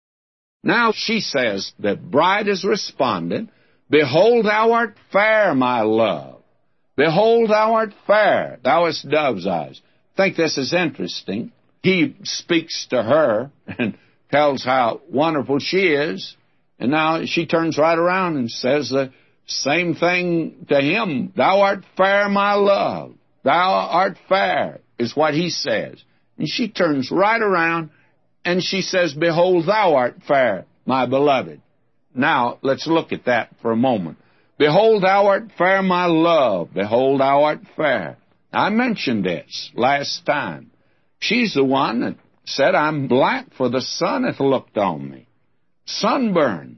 Now she says that bride is responding, behold, thou art fair, my love. Behold, thou art fair. Thou hast dove's eyes. I think this is interesting. He speaks to her and tells how wonderful she is. And now she turns right around and says the same thing to him. Thou art fair, my love. Thou art fair, is what he says. And she turns right around and she says, behold, thou art fair, my beloved. Now, let's look at that for a moment. Behold, thou art fair, my love. Behold, thou art fair. I mentioned this last time. She's the one that said, I'm black, for the sun hath looked on me. Sunburn.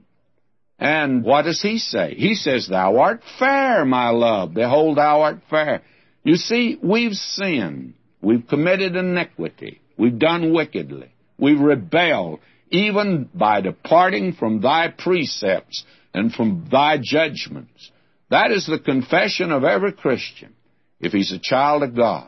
And what does he say? He says, thou art fair, my love. Behold, thou art fair. You see, we've sinned. We've committed iniquity. We've done wickedly. We've rebelled, even by departing from thy precepts and from thy judgments. That is the confession of every Christian, if he's a child of God.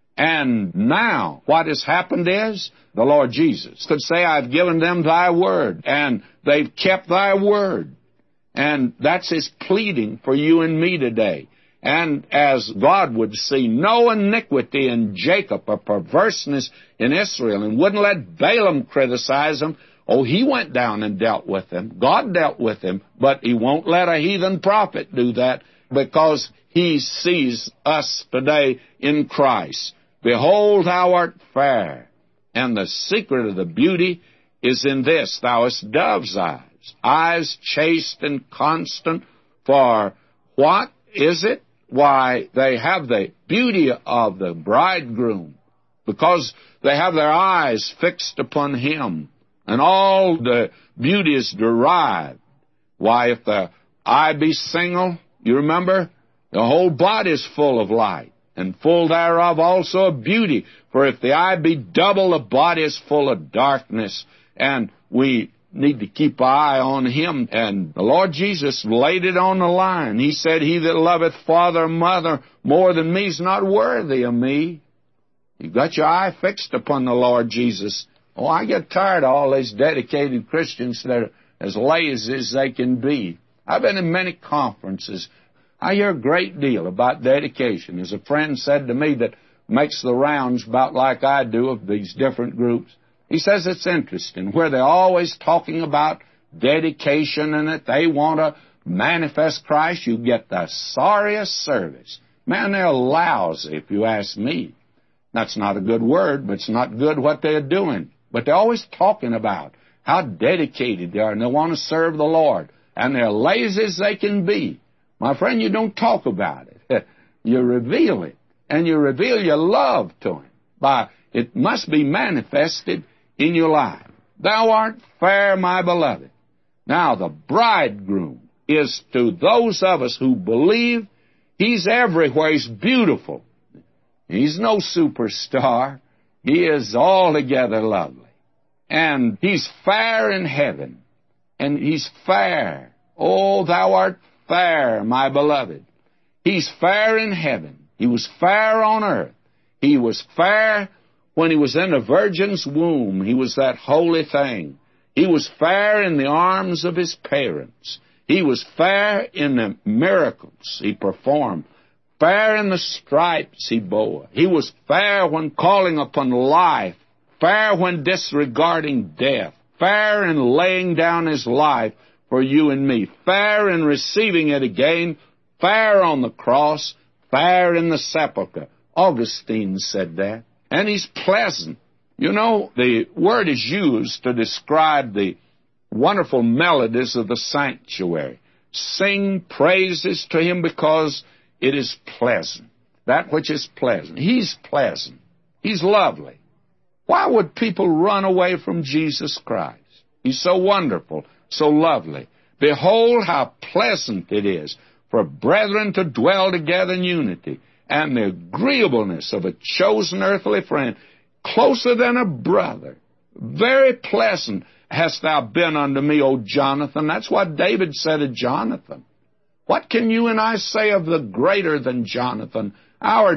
And now, what has happened is, the Lord Jesus could say, I've given them thy word, and they've kept thy word. And that's His pleading for you and me today. And as God would see no iniquity in Jacob or perverseness in Israel, and wouldn't let Balaam criticize him, oh, he went down and dealt with him. God dealt with him, but He won't let a heathen prophet do that, because He sees us today in Christ. Behold, thou art fair. And the secret of the beauty is in this. Thou hast dove's eyes, eyes chaste and constant. For what is it? Why, they have the beauty of the bridegroom, because they have their eyes fixed upon Him. And all the beauty is derived. Why, if the eye be single, you remember, the whole body is full of light, and full thereof also of beauty. For if the eye be double, the body is full of darkness. And we need to keep our eye on Him. And the Lord Jesus laid it on the line. He said, he that loveth father or mother more than me is not worthy of me. You've got your eye fixed upon the Lord Jesus. Oh, I get tired of all these dedicated Christians that are as lazy as they can be. I've been in many conferences. I hear a great deal about dedication. As a friend said to me that makes the rounds about like I do of these different groups, he says it's interesting where they're always talking about dedication and that they want to manifest Christ. You get the sorriest service. Man, they're lousy, if you ask me. That's not a good word, but it's not good what they're doing. But they're always talking about how dedicated they are, and they want to serve the Lord, and they're lazy as they can be. My friend, you don't talk about it. You reveal it, and you reveal your love to Him. It must be manifested in your life. Thou art fair, my beloved. Now, the bridegroom is to those of us who believe He's everywhere. He's beautiful. He's no superstar. He is altogether lovely. And He's fair in heaven. And He's fair. Oh, thou art fair, my beloved. He's fair in heaven. He was fair on earth. He was fair when He was in a virgin's womb. He was that holy thing. He was fair in the arms of His parents. He was fair in the miracles He performed, fair in the stripes He bore. He was fair when calling upon life, fair when disregarding death, fair in laying down His life for you and me, fair in receiving it again, fair on the cross, fair in the sepulchre. Augustine said that. And He's pleasant. You know, the word is used to describe the wonderful melodies of the sanctuary. Sing praises to Him because it is pleasant. That which is pleasant. He's pleasant. He's lovely. Why would people run away from Jesus Christ? He's so wonderful, so lovely. Behold how pleasant it is for brethren to dwell together in unity, and the agreeableness of a chosen earthly friend, closer than a brother. Very pleasant hast thou been unto me, O Jonathan. That's what David said of Jonathan. What can you and I say of the greater than Jonathan, our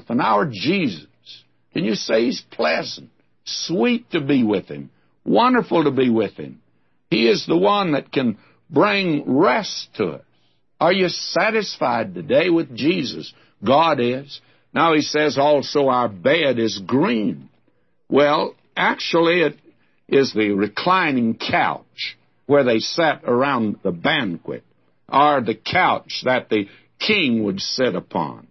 Jesus? Can you say He's pleasant, sweet to be with Him, wonderful to be with Him? He is the one that can bring rest to us. Are you satisfied today with Jesus? God is. Now He says also our bed is green. Well, actually it is the reclining couch where they sat around the banquet, or the couch that the king would sit upon.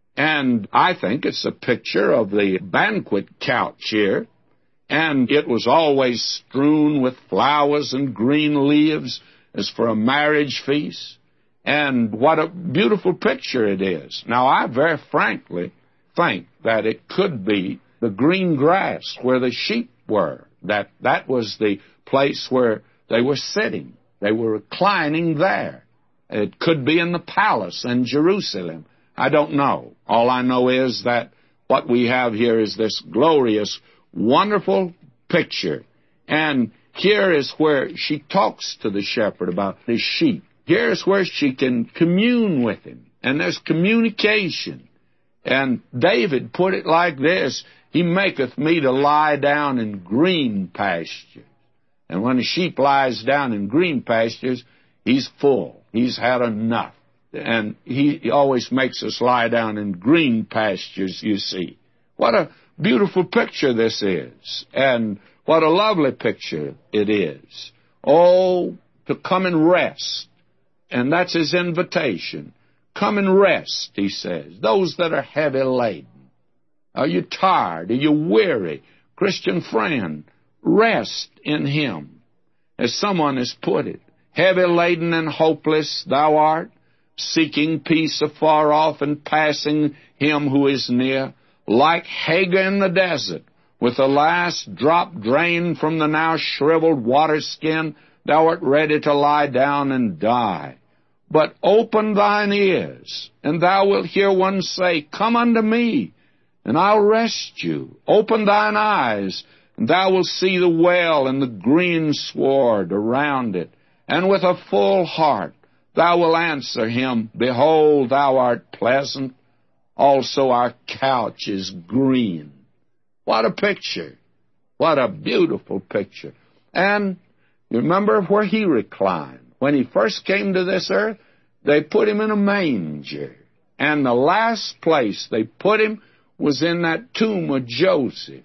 And I think it's a picture of the banquet couch here, and it was always strewn with flowers and green leaves as for a marriage feast. And what a beautiful picture it is. Now, I very frankly think that it could be the green grass where the sheep were, that was the place where they were sitting. They were reclining there. It could be in the palace in Jerusalem. I don't know. All I know is that what we have here is this glorious, wonderful picture. And here is where she talks to the shepherd about his sheep. Here's where she can commune with him. And there's communication. And David put it like this: He maketh me to lie down in green pastures. And when a sheep lies down in green pastures, he's full. He's had enough. And he always makes us lie down in green pastures, you see. What a beautiful picture this is. And what a lovely picture it is. Oh, to come and rest. And that's His invitation. Come and rest, He says. Those that are heavy laden. Are you tired? Are you weary? Christian friend, rest in Him. As someone has put it, heavy laden and hopeless thou art, seeking peace afar off and passing Him who is near, like Hagar in the desert, with the last drop drained from the now shriveled water skin, thou art ready to lie down and die. But open thine ears, and thou wilt hear one say, Come unto me, and I'll rest you. Open thine eyes, and thou wilt see the well and the green sward around it. And with a full heart thou wilt answer him, Behold, thou art pleasant. Also our couch is green. What a picture. What a beautiful picture. And you remember where He reclined. When He first came to this earth, they put Him in a manger. And the last place they put Him was in that tomb of Joseph.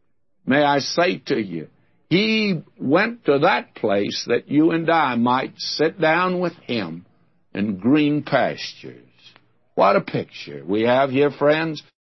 May I say to you, He went to that place that you and I might sit down with Him in green pastures. What a picture we have here, friends.